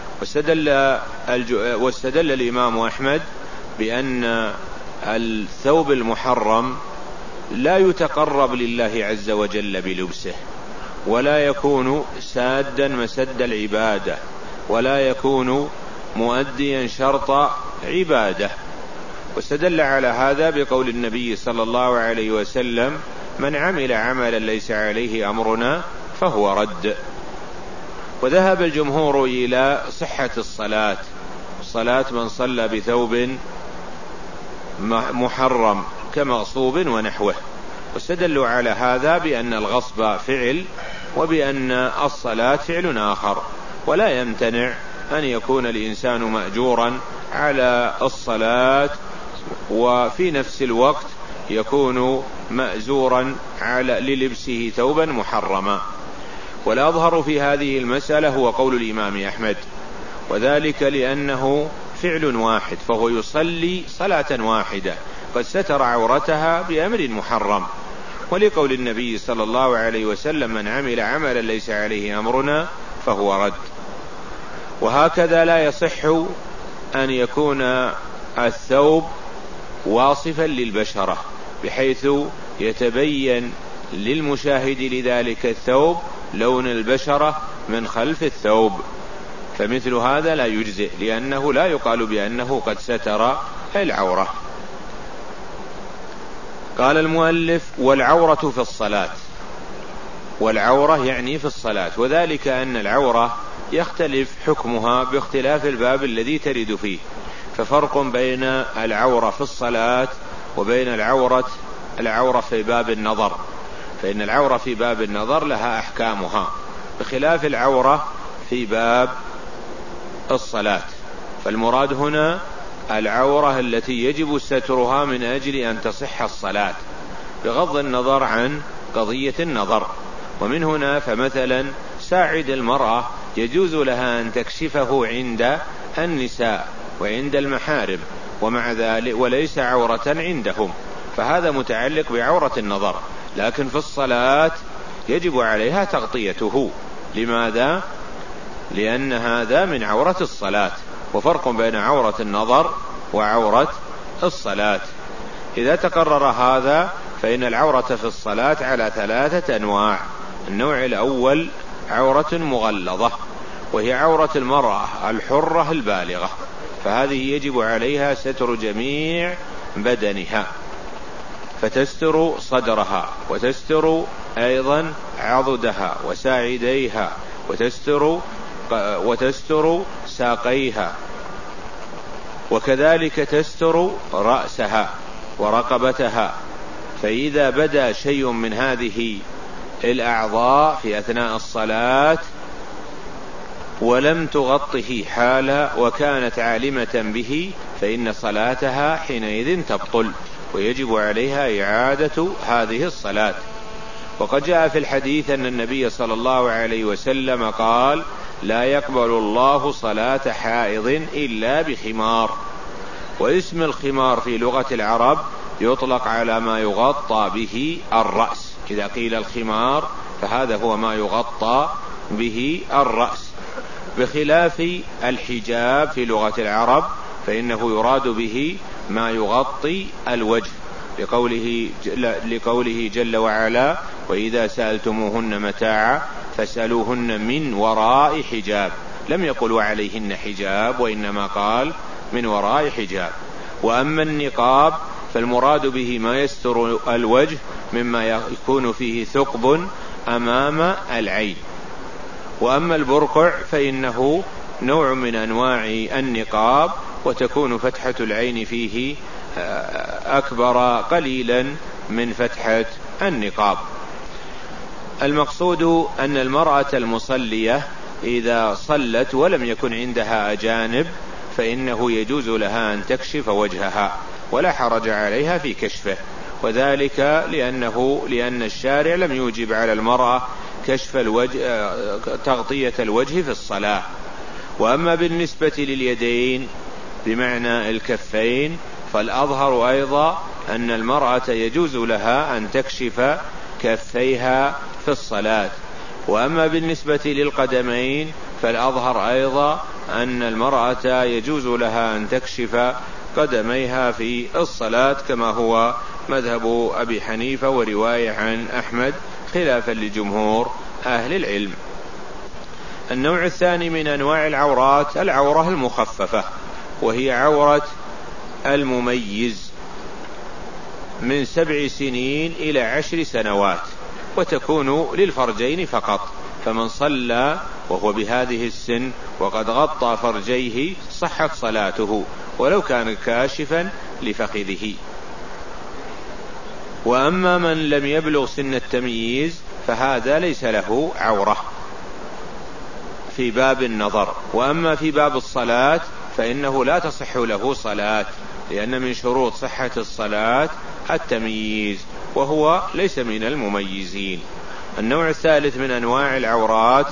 واستدل الإمام أحمد بأن الثوب المحرم لا يتقرب لله عز وجل بلبسه، ولا يكون سادا مسد العبادة، ولا يكون مؤديا شرط عبادة. واستدل على هذا بقول النبي صلى الله عليه وسلم: من عمل عملا ليس عليه أمرنا فهو رد. وذهب الجمهور إلى صحة صلاة من صلى بثوب محرم كمغصوب ونحوه. واستدلوا على هذا بأن الغصب فعل، وبأن الصلاة فعل آخر، ولا يمتنع أن يكون الإنسان مأجورا على الصلاة وفي نفس الوقت يكون مأزورا للبسه ثوبا محرما. والأظهر في هذه المسألة هو قول الإمام أحمد، وذلك لأنه فعل واحد، فهو يصلي صلاة واحدة قد ستر عورتها بأمر محرم، ولقول النبي صلى الله عليه وسلم: من عمل عملا ليس عليه أمرنا فهو رد. وهكذا لا يصح أن يكون الثوب واصفا للبشرة بحيث يتبين للمشاهد لذلك الثوب لون البشرة من خلف الثوب، فمثل هذا لا يجزئ، لأنه لا يقال بأنه قد ستر العورة. قال المؤلف: والعورة في الصلاة. والعورة يعني في الصلاة، وذلك أن العورة يختلف حكمها باختلاف الباب الذي ترد فيه، ففرق بين العورة في الصلاة وبين العورة في باب النظر، فإن العورة في باب النظر لها أحكامها بخلاف العورة في باب الصلاة. فالمراد هنا العورة التي يجب سترها من أجل أن تصح الصلاة بغض النظر عن قضية النظر. ومن هنا فمثلا ساعد المرأة يجوز لها أن تكشفه عند النساء وعند المحارم ومع ذلك وليس عورة عندهم، فهذا متعلق بعورة النظر. لكن في الصلاة يجب عليها تغطيته. لماذا؟ لأن هذا من عورة الصلاة، وفرق بين عورة النظر وعورة الصلاة. إذا تقرر هذا فإن العورة في الصلاة على 3 أنواع. النوع الأول عورة مغلظة، وهي عورة المرأة الحرة البالغة، فهذه يجب عليها ستر جميع بدنها، فتستر صدرها وتستر أيضا عضدها وساعديها وتستر ساقيها، وكذلك تستر رأسها ورقبتها. فإذا بدا شيء من هذه الأعضاء في أثناء الصلاة ولم تغطه حالا وكانت عالمة به فإن صلاتها حينئذ تبطل، ويجب عليها إعادة هذه الصلاة. وقد جاء في الحديث أن النبي صلى الله عليه وسلم قال: لا يقبل الله صلاة حائض إلا بخمار. واسم الخمار في لغة العرب يطلق على ما يغطى به الرأس. إذا قيل الخمار فهذا هو ما يغطى به الرأس، بخلاف الحجاب في لغة العرب فإنه يراد به ما يغطي الوجه، لقوله جل وعلا: وإذا سألتموهن متاعا فاسألوهن من وراء حجاب. لم يقل وعليهن حجاب، وإنما قال من وراء حجاب. وأما النقاب فالمراد به ما يستر الوجه مما يكون فيه ثقب أمام العين. وأما البرقع فإنه نوع من أنواع النقاب، وتكون فتحة العين فيه أكبر قليلا من فتحة النقاب. المقصود أن المرأة المصلية إذا صلت ولم يكن عندها أجانب فإنه يجوز لها أن تكشف وجهها ولا حرج عليها في كشفه، وذلك لأن الشارع لم يوجب على المرأة كشف الوجه تغطية الوجه في الصلاة. وأما بالنسبة لليدين بمعنى الكفين فالأظهر أيضا أن المرأة يجوز لها أن تكشف كفيها في الصلاة. وأما بالنسبة للقدمين فالأظهر أيضا أن المرأة يجوز لها أن تكشف قدميها في الصلاة كما هو مذهب أبي حنيفة ورواية عن أحمد خلافا لجمهور أهل العلم. النوع الثاني من أنواع العورات العورة المخففة، وهي عورة المميز من 7 سنين إلى 10 سنوات، وتكون للفرجين فقط، فمن صلى وهو بهذه السن وقد غطى فرجيه صحت صلاته ولو كان كاشفا لفخذه. وأما من لم يبلغ سن التمييز فهذا ليس له عورة في باب النظر. وأما في باب الصلاة فإنه لا تصح له صلاة، لأن من شروط صحة الصلاة التمييز، وهو ليس من المميزين. النوع الثالث من أنواع العورات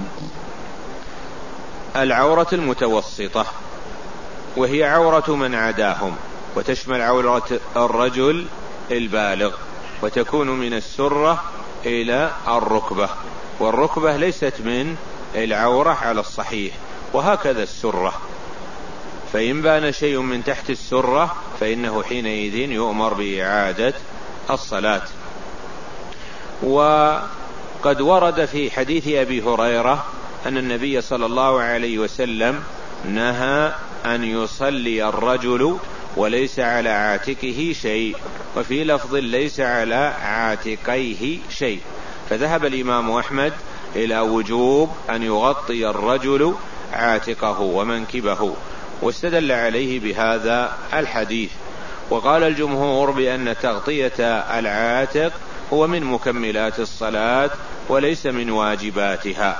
العورة المتوسطة، وهي عورة من عداهم، وتشمل عورة الرجل البالغ، وتكون من السرة إلى الركبة، والركبة ليست من العورة على الصحيح، وهكذا السرة، فإن بان شيء من تحت السرة فإنه حينئذ يؤمر بإعادة الصلاة. وقد ورد في حديث أبي هريرة أن النبي صلى الله عليه وسلم نهى أن يصلي الرجل وليس على عاتقه شيء، وفي لفظ ليس على عاتقيه شيء، فذهب الإمام أحمد إلى وجوب أن يغطي الرجل عاتقه ومنكبه، واستدل عليه بهذا الحديث. وقال الجمهور بأن تغطية العاتق هو من مكملات الصلاة وليس من واجباتها.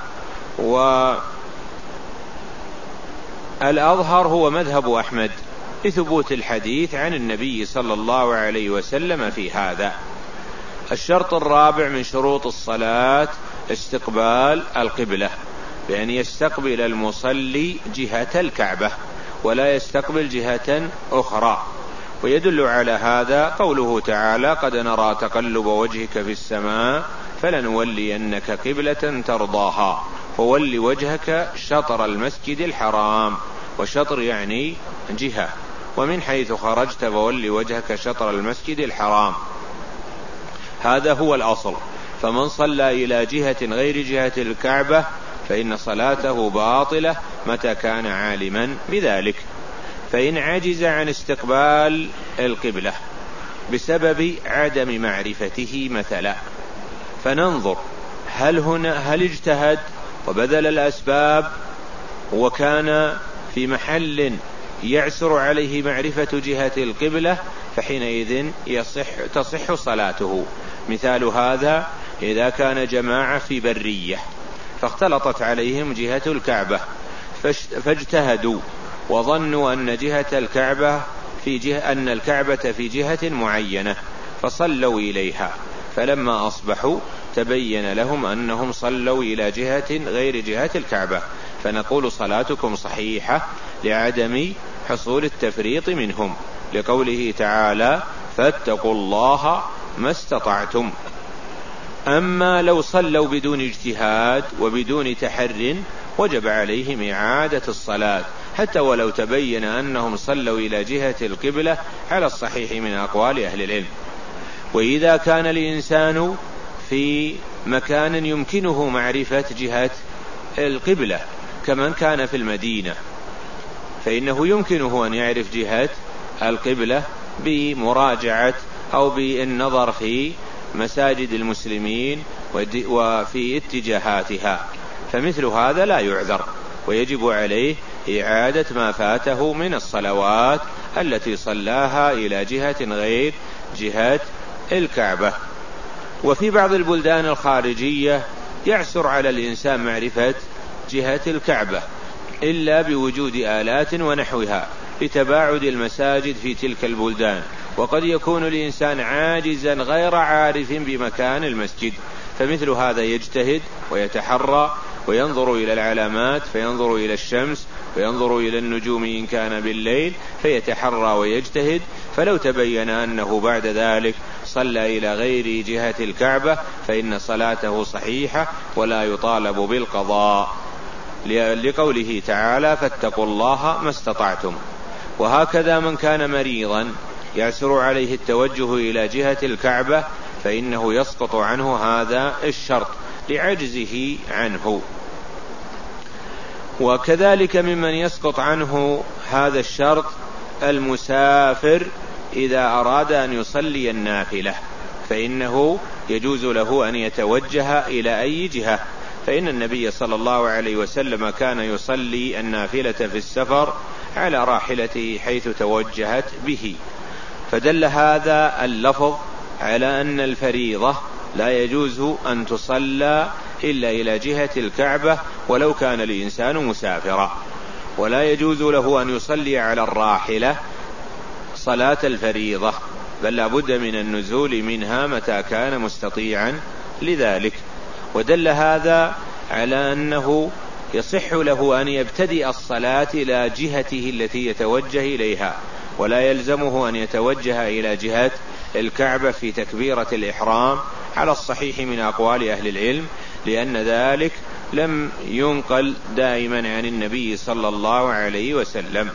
والأظهر هو مذهب أحمد لثبوت الحديث عن النبي صلى الله عليه وسلم في هذا. الشرط الرابع من شروط الصلاة استقبال القبلة، بأن يستقبل المصلي جهة الكعبة ولا يستقبل جهة أخرى. ويدل على هذا قوله تعالى: قد نرى تقلب وجهك في السماء فلنولينك قبلة ترضاها فول وجهك شطر المسجد الحرام، وشطر يعني جهة، ومن حيث خرجت فول وجهك شطر المسجد الحرام. هذا هو الأصل، فمن صلى إلى جهة غير جهة الكعبة فإن صلاته باطلة متى كان عالما بذلك. فإن عجز عن استقبال القبلة بسبب عدم معرفته مثلا، فننظر هل اجتهد وبذل الأسباب وكان في محل يعسر عليه معرفة جهة القبلة، فحينئذ تصح صلاته. مثال هذا إذا كان جماعة في برية فاختلطت عليهم جهة الكعبة فاجتهدوا وظنوا أن الكعبة في جهة معينة فصلوا إليها، فلما أصبحوا تبين لهم أنهم صلوا إلى جهة غير جهة الكعبة، فنقول صلاتكم صحيحة لعدم حصول التفريط منهم، لقوله تعالى: فاتقوا الله ما استطعتم. أما لو صلوا بدون اجتهاد وبدون تحر وجب عليهم إعادة الصلاة حتى ولو تبين أنهم صلوا إلى جهة القبلة على الصحيح من أقوال أهل العلم. وإذا كان الإنسان في مكان يمكنه معرفة جهة القبلة كمن كان في المدينة، فإنه يمكنه أن يعرف جهة القبلة بمراجعة أو بالنظر في مساجد المسلمين وفي اتجاهاتها، فمثل هذا لا يعذر، ويجب عليه إعادة ما فاته من الصلوات التي صلاها إلى جهة غير جهة الكعبة. وفي بعض البلدان الخارجية يعسر على الإنسان معرفة جهة الكعبة، إلا بوجود آلات ونحوها لتباعد المساجد في تلك البلدان، وقد يكون الإنسان عاجزا غير عارف بمكان المسجد، فمثل هذا يجتهد ويتحرى وينظر إلى العلامات، فينظر إلى الشمس وينظر إلى النجوم إن كان بالليل، فيتحرى ويجتهد، فلو تبين أنه بعد ذلك صلى إلى غير جهة الكعبة فإن صلاته صحيحة ولا يطالب بالقضاء، لقوله تعالى: فاتقوا الله ما استطعتم. وهكذا من كان مريضا يعسر عليه التوجه إلى جهة الكعبة فإنه يسقط عنه هذا الشرط لعجزه عنه. وكذلك ممن يسقط عنه هذا الشرط المسافر إذا أراد أن يصلي النافلة، فإنه يجوز له أن يتوجه إلى أي جهة، فإن النبي صلى الله عليه وسلم كان يصلي النافلة في السفر على راحلته حيث توجهت به، فدل هذا اللفظ على أن الفريضة لا يجوز أن تصلى إلا إلى جهة الكعبة ولو كان الإنسان مسافرا، ولا يجوز له أن يصلي على الراحلة صلاة الفريضة، بل لا بد من النزول منها متى كان مستطيعا لذلك. ودل هذا على أنه يصح له أن يبتدئ الصلاة إلى جهته التي يتوجه إليها، ولا يلزمه أن يتوجه إلى جهة الكعبة في تكبيرة الإحرام على الصحيح من أقوال أهل العلم، لأن ذلك لم ينقل دائما عن النبي صلى الله عليه وسلم.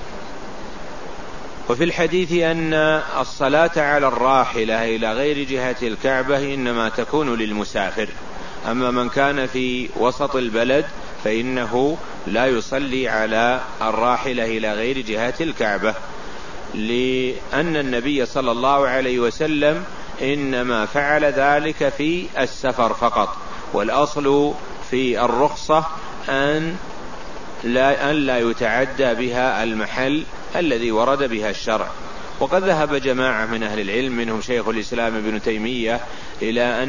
وفي الحديث أن الصلاة على الراحلة إلى غير جهة الكعبة إنما تكون للمسافر، أما من كان في وسط البلد فإنه لا يصلي على الراحلة إلى غير جهة الكعبة، لأن النبي صلى الله عليه وسلم إنما فعل ذلك في السفر فقط، والأصل في الرخصة أن لا يتعدى بها المحل الذي ورد بها الشرع. وقد ذهب جماعة من أهل العلم منهم شيخ الإسلام ابن تيمية إلى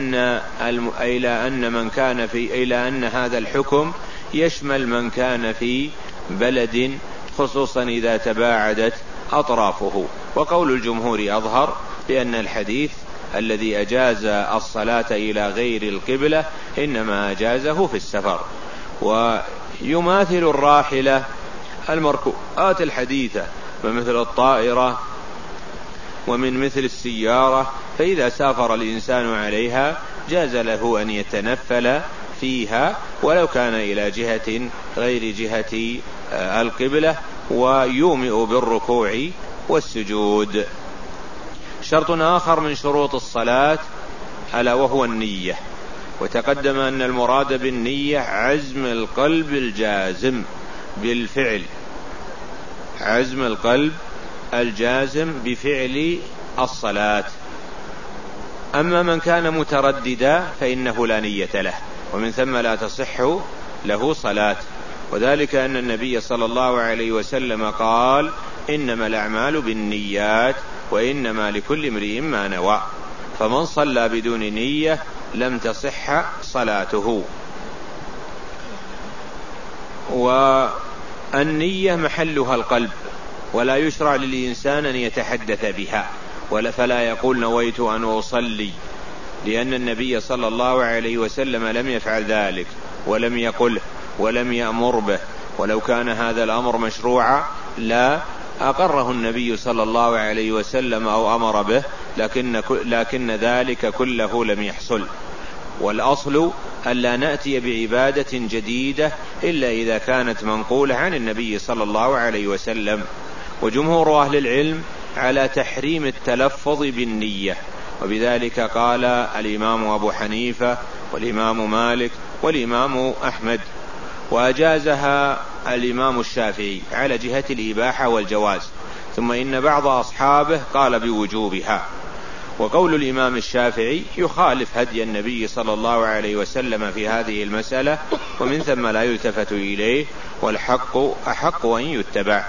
أن هذا الحكم يشمل من كان في بلد، خصوصا إذا تباعدت أطرافه. وقول الجمهور أظهر، لأن الحديث الذي أجاز الصلاة إلى غير القبلة إنما أجازه في السفر. ويماثل الراحلة المركوبات الحديثة ومثل الطائرة ومن مثل السيارة، فإذا سافر الإنسان عليها جاز له أن يتنفل فيها ولو كان إلى جهة غير جهة القبلة، ويومئ بالركوع والسجود. شرط آخر من شروط الصلاة ألا وهو النية، وتقدم أن المراد بالنية عزم القلب الجازم بالفعل، عزم القلب الجازم بفعل الصلاة. أما من كان مترددا فإنه لا نية له، ومن ثم لا تصح له صلاة، وذلك أن النبي صلى الله عليه وسلم قال: إنما الأعمال بالنيات وإنما لكل امرئ ما نوى، فمن صلى بدون نية لم تصح صلاته. والنية محلها القلب، ولا يشرع للإنسان أن يتحدث بها، فلا يقول نويت أن أصلي، لأن النبي صلى الله عليه وسلم لم يفعل ذلك ولم يقله ولم يأمر به، ولو كان هذا الأمر مشروعا لا أقره النبي صلى الله عليه وسلم أو أمر به، لكن ذلك كله لم يحصل. والأصل ألا نأتي بعبادة جديدة إلا إذا كانت منقولة عن النبي صلى الله عليه وسلم. وجمهور أهل العلم على تحريم التلفظ بالنية، وبذلك قال الإمام أبو حنيفة والإمام مالك والإمام أحمد، وأجازها الإمام الشافعي على جهة الإباحة والجواز، ثم إن بعض أصحابه قال بوجوبها. وقول الإمام الشافعي يخالف هدي النبي صلى الله عليه وسلم في هذه المسألة، ومن ثم لا يلتفت إليه، والحق أحق أن يتبع.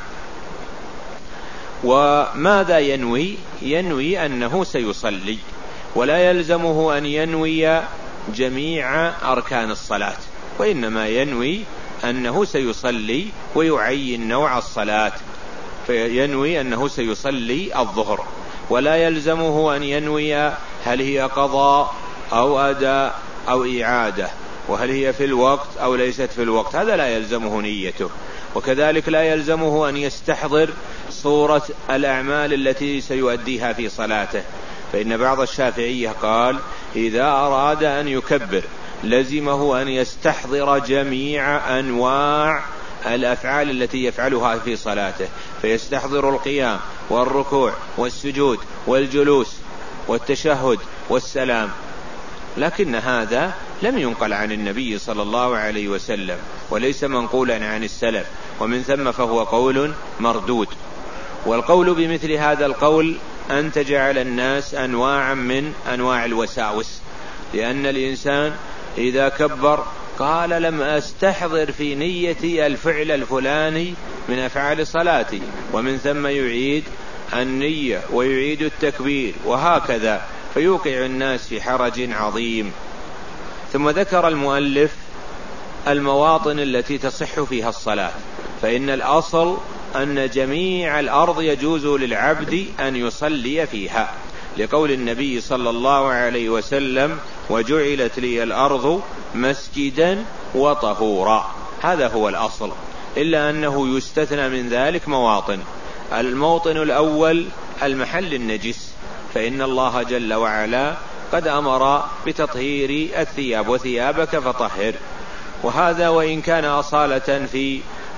وماذا ينوي؟ ينوي أنه سيصلي، ولا يلزمه أن ينوي جميع أركان الصلاة، وإنما ينوي أنه سيصلي ويعين نوع الصلاة، فينوي أنه سيصلي الظهر، ولا يلزمه أن ينوي هل هي قضاء أو أداء أو إعادة، وهل هي في الوقت أو ليست في الوقت، هذا لا يلزمه نيته. وكذلك لا يلزمه أن يستحضر صورة الأعمال التي سيؤديها في صلاته، فإن بعض الشافعية قال إذا أراد أن يكبر لزمه أن يستحضر جميع أنواع الأفعال التي يفعلها في صلاته، فيستحضر القيام والركوع والسجود والجلوس والتشهد والسلام. لكن هذا لم ينقل عن النبي صلى الله عليه وسلم، وليس منقولا عن السلف، ومن ثم فهو قول مردود. والقول بمثل هذا القول أن تجعل الناس أنواعا من أنواع الوساوس، لأن الإنسان إذا كبر قال لم أستحضر في نيتي الفعل الفلاني من أفعال صلاتي، ومن ثم يعيد النية ويعيد التكبير وهكذا، فيوقع الناس في حرج عظيم. ثم ذكر المؤلف المواطن التي تصح فيها الصلاة، فإن الأصل أن جميع الأرض يجوز للعبد أن يصلي فيها، لقول النبي صلى الله عليه وسلم وجعلت لي الأرض مسجدا وطهورا، هذا هو الأصل، إلا أنه يستثنى من ذلك مواطن. الموطن الأول المحل النجس، فإن الله جل وعلا قد أمر بتطهير الثياب وثيابك فطهر، وهذا وإن كان أصالة في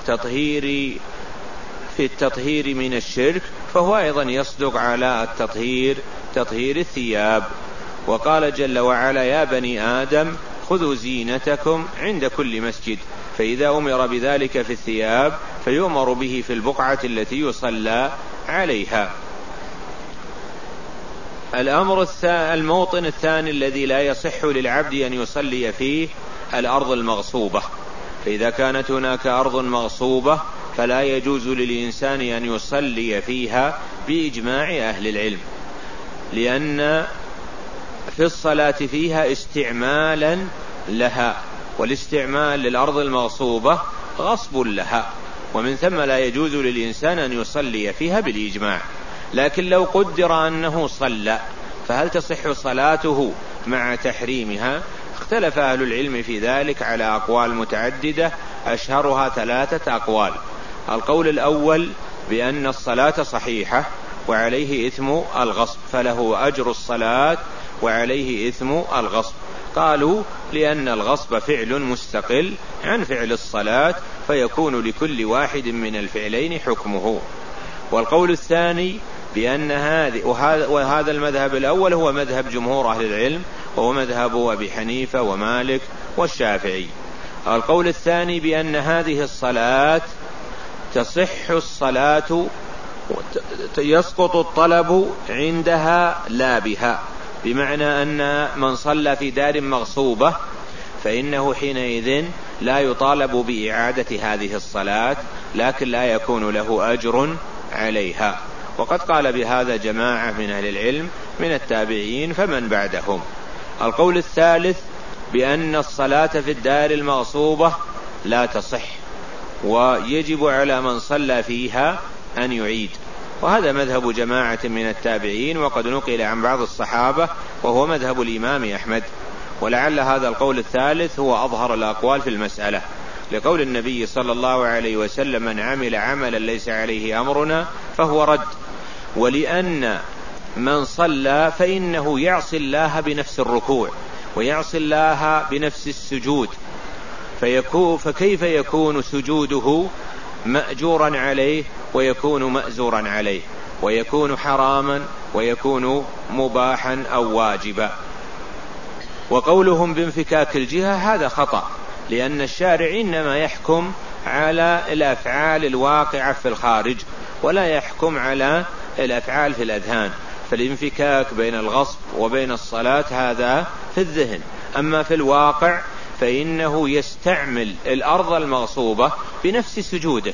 التطهير من الشرك، فهو أيضا يصدق على تطهير الثياب. وقال جل وعلا يا بني آدم خذوا زينتكم عند كل مسجد، فإذا أمر بذلك في الثياب فيؤمر به في البقعة التي يصلى عليها. الموطن الثاني الذي لا يصح للعبد أن يصلي فيه الأرض المغصوبة، فإذا كانت هناك أرض مغصوبة فلا يجوز للإنسان أن يصلي فيها بإجماع أهل العلم، لأن في الصلاة فيها استعمالا لها، والاستعمال للأرض المغصوبة غصب لها، ومن ثم لا يجوز للإنسان أن يصلي فيها بالإجماع. لكن لو قدر أنه صلى فهل تصح صلاته مع تحريمها؟ اختلف أهل العلم في ذلك على أقوال متعددة، أشهرها 3 أقوال. القول الأول بأن الصلاة صحيحة وعليه إثم الغصب، فله أجر الصلاة وعليه إثم الغصب. قالوا لأن الغصب فعل مستقل عن فعل الصلاة، فيكون لكل واحد من الفعلين حكمه. والقول الثاني بأن وهذا المذهب الأول هو مذهب جمهور أهل العلم، وهو مذهب أبي حنيفة ومالك والشافعي. القول الثاني بأن هذه الصلاة تصح الصلاة، يسقط الطلب عندها لا بها، بمعنى أن من صلى في دار مغصوبة فإنه حينئذ لا يطالب بإعادة هذه الصلاة، لكن لا يكون له أجر عليها. وقد قال بهذا جماعة من أهل العلم من التابعين فمن بعدهم. القول الثالث بأن الصلاة في الدار المغصوبة لا تصح، ويجب على من صلى فيها أن يعيد، وهذا مذهب جماعة من التابعين، وقد نقل عن بعض الصحابة، وهو مذهب الإمام أحمد. ولعل هذا القول الثالث هو أظهر الأقوال في المسألة، لقول النبي صلى الله عليه وسلم من عمل عملا ليس عليه أمرنا فهو رد، ولأن من صلى فإنه يعصي الله بنفس الركوع ويعصي الله بنفس السجود، فكيف يكون سجوده مأجورا عليه ويكون مأزورا عليه، ويكون حراما ويكون مباحا أو واجبا. وقولهم بانفكاك الجهة هذا خطأ، لأن الشارع إنما يحكم على الأفعال الواقعة في الخارج، ولا يحكم على الأفعال في الأذهان. فالانفكاك بين الغصب وبين الصلاة هذا في الذهن، أما في الواقع فإنه يستعمل الأرض المغصوبة بنفس سجوده،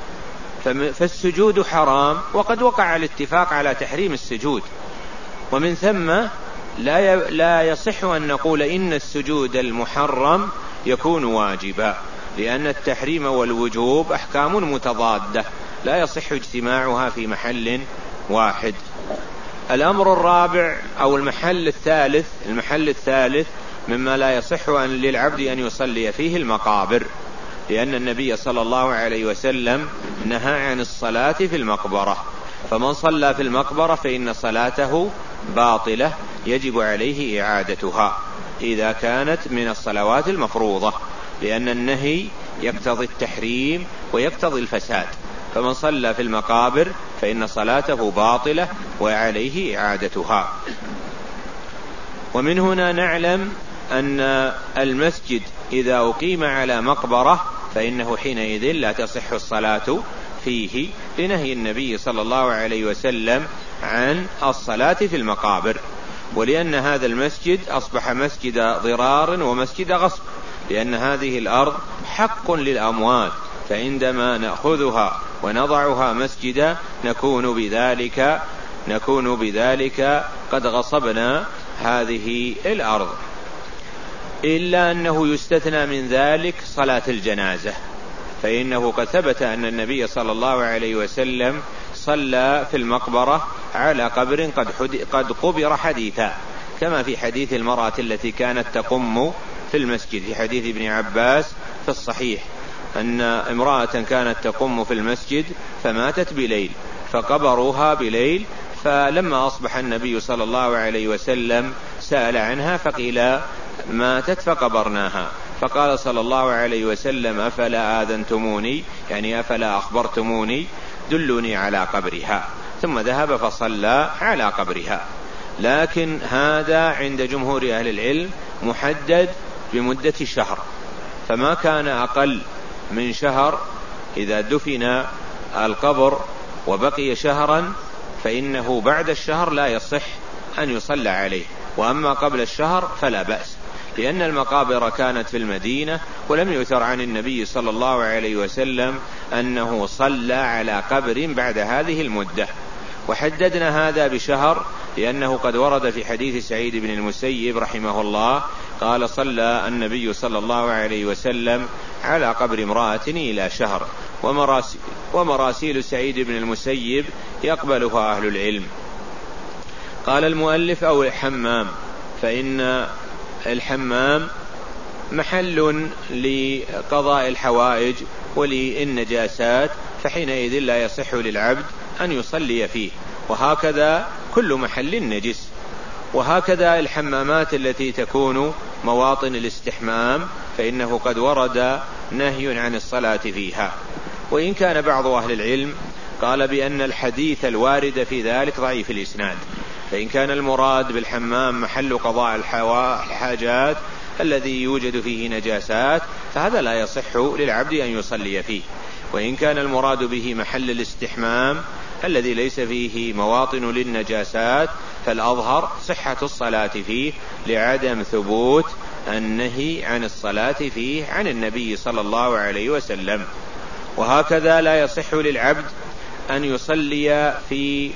فالسجود حرام، وقد وقع الاتفاق على تحريم السجود. ومن ثم لا يصح أن نقول إن السجود المحرم يكون واجبا، لأن التحريم والوجوب أحكام متضادة لا يصح اجتماعها في محل واحد. الأمر الرابع أو المحل الثالث مما لا يصح للعبد أن يصلي فيه المقابر، لأن النبي صلى الله عليه وسلم نهى عن الصلاة في المقبرة، فمن صلى في المقبرة فإن صلاته باطلة يجب عليه إعادتها إذا كانت من الصلوات المفروضة، لأن النهي يقتضي التحريم ويقتضي الفساد، فمن صلى في المقابر فإن صلاته باطلة وعليه إعادتها. ومن هنا نعلم أن المسجد إذا أقيم على مقبرة فإنه حينئذ لا تصح الصلاة فيه، لنهي النبي صلى الله عليه وسلم عن الصلاة في المقابر، ولأن هذا المسجد أصبح مسجد ضرار ومسجد غصب، لأن هذه الأرض حق للأموات، فعندما نأخذها ونضعها مسجدا نكون بذلك قد غصبنا هذه الأرض، إلا أنه يستثنى من ذلك صلاة الجنازة، فإنه قد ثبت أن النبي صلى الله عليه وسلم صلى في المقبرة على قبر قد قبر حديثا، كما في حديث المرأة التي كانت تقم في المسجد في حديث ابن عباس في الصحيح، أن امرأة كانت تقم في المسجد فماتت بليل فقبروها بليل، فلما أصبح النبي صلى الله عليه وسلم سأل عنها فقيل ماتت فقبرناها، فقال صلى الله عليه وسلم أفلا آذنتموني، يعني أفلا أخبرتموني، دلوني على قبرها، ثم ذهب فصلى على قبرها. لكن هذا عند جمهور أهل العلم محدد بمدة شهر، فما كان أقل من شهر إذا دفن القبر وبقي شهرا فإنه بعد الشهر لا يصح أن يصلى عليه، وأما قبل الشهر فلا بأس، لأن المقابر كانت في المدينة ولم يؤثر عن النبي صلى الله عليه وسلم أنه صلى على قبر بعد هذه المدة. وحددنا هذا بشهر لأنه قد ورد في حديث سعيد بن المسيب رحمه الله قال صلى النبي صلى الله عليه وسلم على قبر امرأة إلى شهر، ومراسيل سعيد بن المسيب يقبلها أهل العلم. قال المؤلف أو الحمام، فإن الحمام محل لقضاء الحوائج وللنجاسات، فحينئذ لا يصح للعبد أن يصلي فيه، وهكذا كل محل نجس، وهكذا الحمامات التي تكون مواطن الاستحمام فإنه قد ورد نهي عن الصلاة فيها، وإن كان بعض أهل العلم قال بأن الحديث الوارد في ذلك ضعيف الإسناد، فإن كان المراد بالحمام محل قضاء الحاجات الذي يوجد فيه نجاسات فهذا لا يصح للعبد أن يصلي فيه، وإن كان المراد به محل الاستحمام الذي ليس فيه مواطن للنجاسات فالأظهر صحة الصلاة فيه لعدم ثبوت النهي عن الصلاة فيه عن النبي صلى الله عليه وسلم. وهكذا لا يصح للعبد أن يصلي في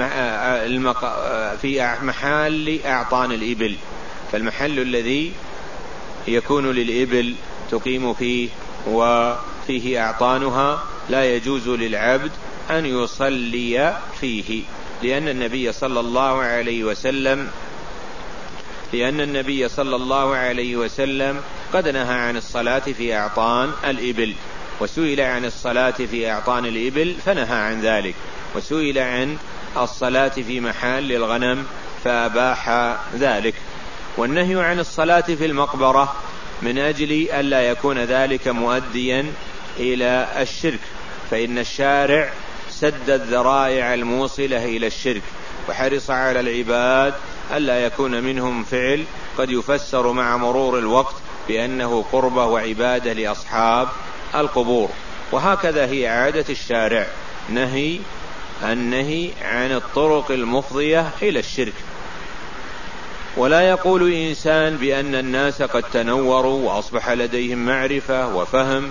محل أعطان الإبل، فالمحل الذي يكون للإبل تقيم فيه وفيه أعطانها لا يجوز للعبد أن يصلي فيه، لأن النبي صلى الله عليه وسلم قد نهى عن الصلاة في أعطان الإبل، وسئل عن الصلاة في أعطان الإبل فنهى عن ذلك، وسئل عن الصلاة في محل الغنم فأباح ذلك. والنهي عن الصلاة في المقبرة من أجل ألا يكون ذلك مؤديا إلى الشرك، فإن الشارع سد الذرائع الموصلة إلى الشرك، وحرص على العباد ألا يكون منهم فعل قد يفسر مع مرور الوقت بأنه قربة وعبادة لأصحاب القبور. وهكذا هي عادة الشارع، النهي عن الطرق المفضية إلى الشرك. ولا يقول إنسان بأن الناس قد تنوروا وأصبح لديهم معرفة وفهم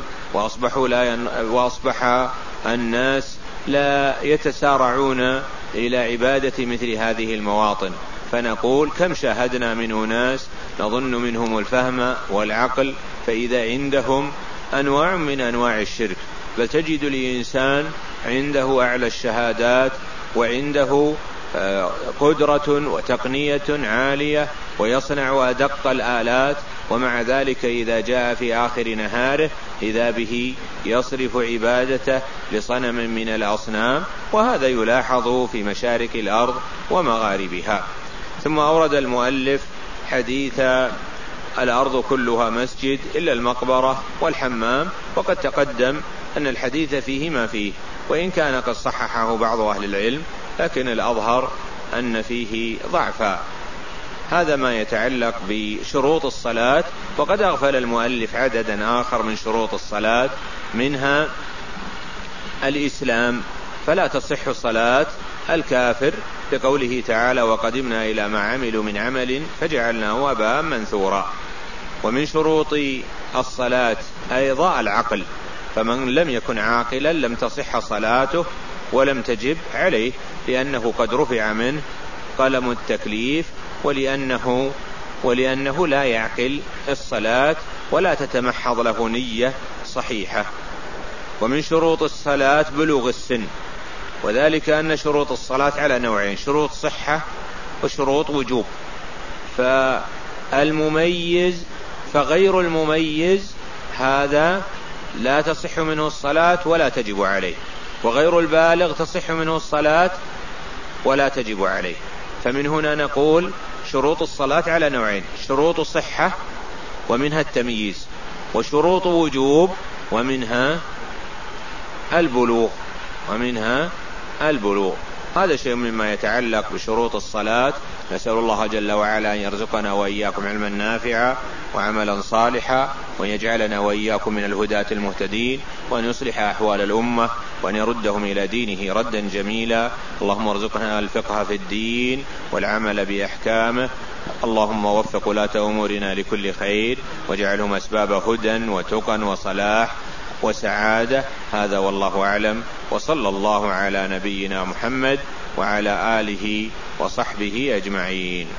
وأصبح الناس لا يتسارعون إلى عبادة مثل هذه المواطن، فنقول كم شاهدنا من أناس نظن منهم الفهم والعقل، فإذا عندهم أنواع من أنواع الشرك، بل تجد الإنسان عنده أعلى الشهادات وعنده قدرة وتقنية عالية ويصنع أدق الآلات، ومع ذلك إذا جاء في آخر نهاره إذا به يصرف عبادته لصنم من الأصنام، وهذا يلاحظ في مشارق الأرض ومغاربها. ثم أورد المؤلف حديث الأرض كلها مسجد إلا المقبرة والحمام، وقد تقدم أن الحديث فيه ما فيه، وإن كان قد صححه بعض أهل العلم، لكن الأظهر أن فيه ضعفا. هذا ما يتعلق بشروط الصلاة. وقد أغفل المؤلف عددا آخر من شروط الصلاة، منها الإسلام، فلا تصح صلاة الكافر بقوله تعالى وقدمنا إلى ما عملوا من عمل فجعلناه هباء منثورا. ومن شروط الصلاة أيضا العقل، فمن لم يكن عاقلا لم تصح صلاته ولم تجب عليه، لأنه قد رفع منه قلم التكليف، ولأنه لا يعقل الصلاة ولا تتمحض له نية صحيحة. ومن شروط الصلاة بلوغ السن، وذلك أن شروط الصلاة على نوعين: شروط صحة وشروط وجوب. فغير المميز هذا لا تصح منه الصلاة ولا تجب عليه، وغير البالغ تصح منه الصلاة ولا تجب عليه. فمن هنا نقول شروط الصلاة على نوعين: شروط صحة ومنها التمييز، وشروط وجوب ومنها البلوغ. هذا شيء مما يتعلق بشروط الصلاة. نسأل الله جل وعلا أن يرزقنا وإياكم علما نافعا وعملا صالحا، وأن يجعلنا وإياكم من الهداة المهتدين، وأن يصلح أحوال الأمة، وأن يردهم إلى دينه ردا جميلا. اللهم ارزقنا الفقه في الدين والعمل بأحكامه. اللهم وفق ولاة أمورنا لكل خير، واجعلهم أسباب هدى وتقى وصلاح وسعادة. هذا والله أعلم، وصلى الله على نبينا محمد وعلى آله وصحبه أجمعين.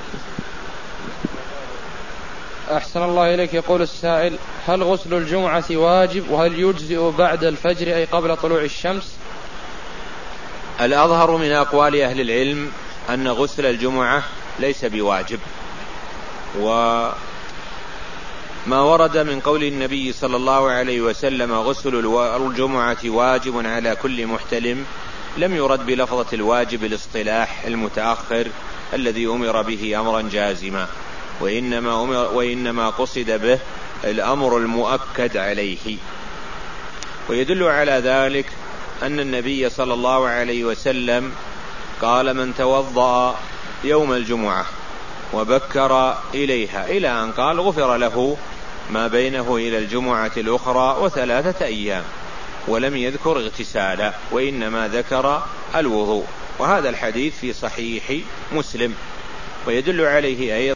أحسن الله إليك. يقول السائل: هل غسل الجمعة واجب؟ وهل يجزئ بعد الفجر أي قبل طلوع الشمس؟ الأظهر من أقوال أهل العلم أن غسل الجمعة ليس بواجب، وما ورد من قول النبي صلى الله عليه وسلم غسل الجمعة واجب على كل محتلم لم يرد بلفظة الواجب الاصطلاح المتأخر الذي أمر به أمرا جازما، وإنما قصد به الأمر المؤكد عليه. ويدل على ذلك أن النبي صلى الله عليه وسلم قال: من توضأ يوم الجمعة وبكر إليها، إلى أن قال: غفر له ما بينه إلى الجمعة الأخرى و3 أيام، ولم يذكر اغتسالا، وإنما ذكر الوضوء. وهذا الحديث في صحيح مسلم. ويدل عليه أيضا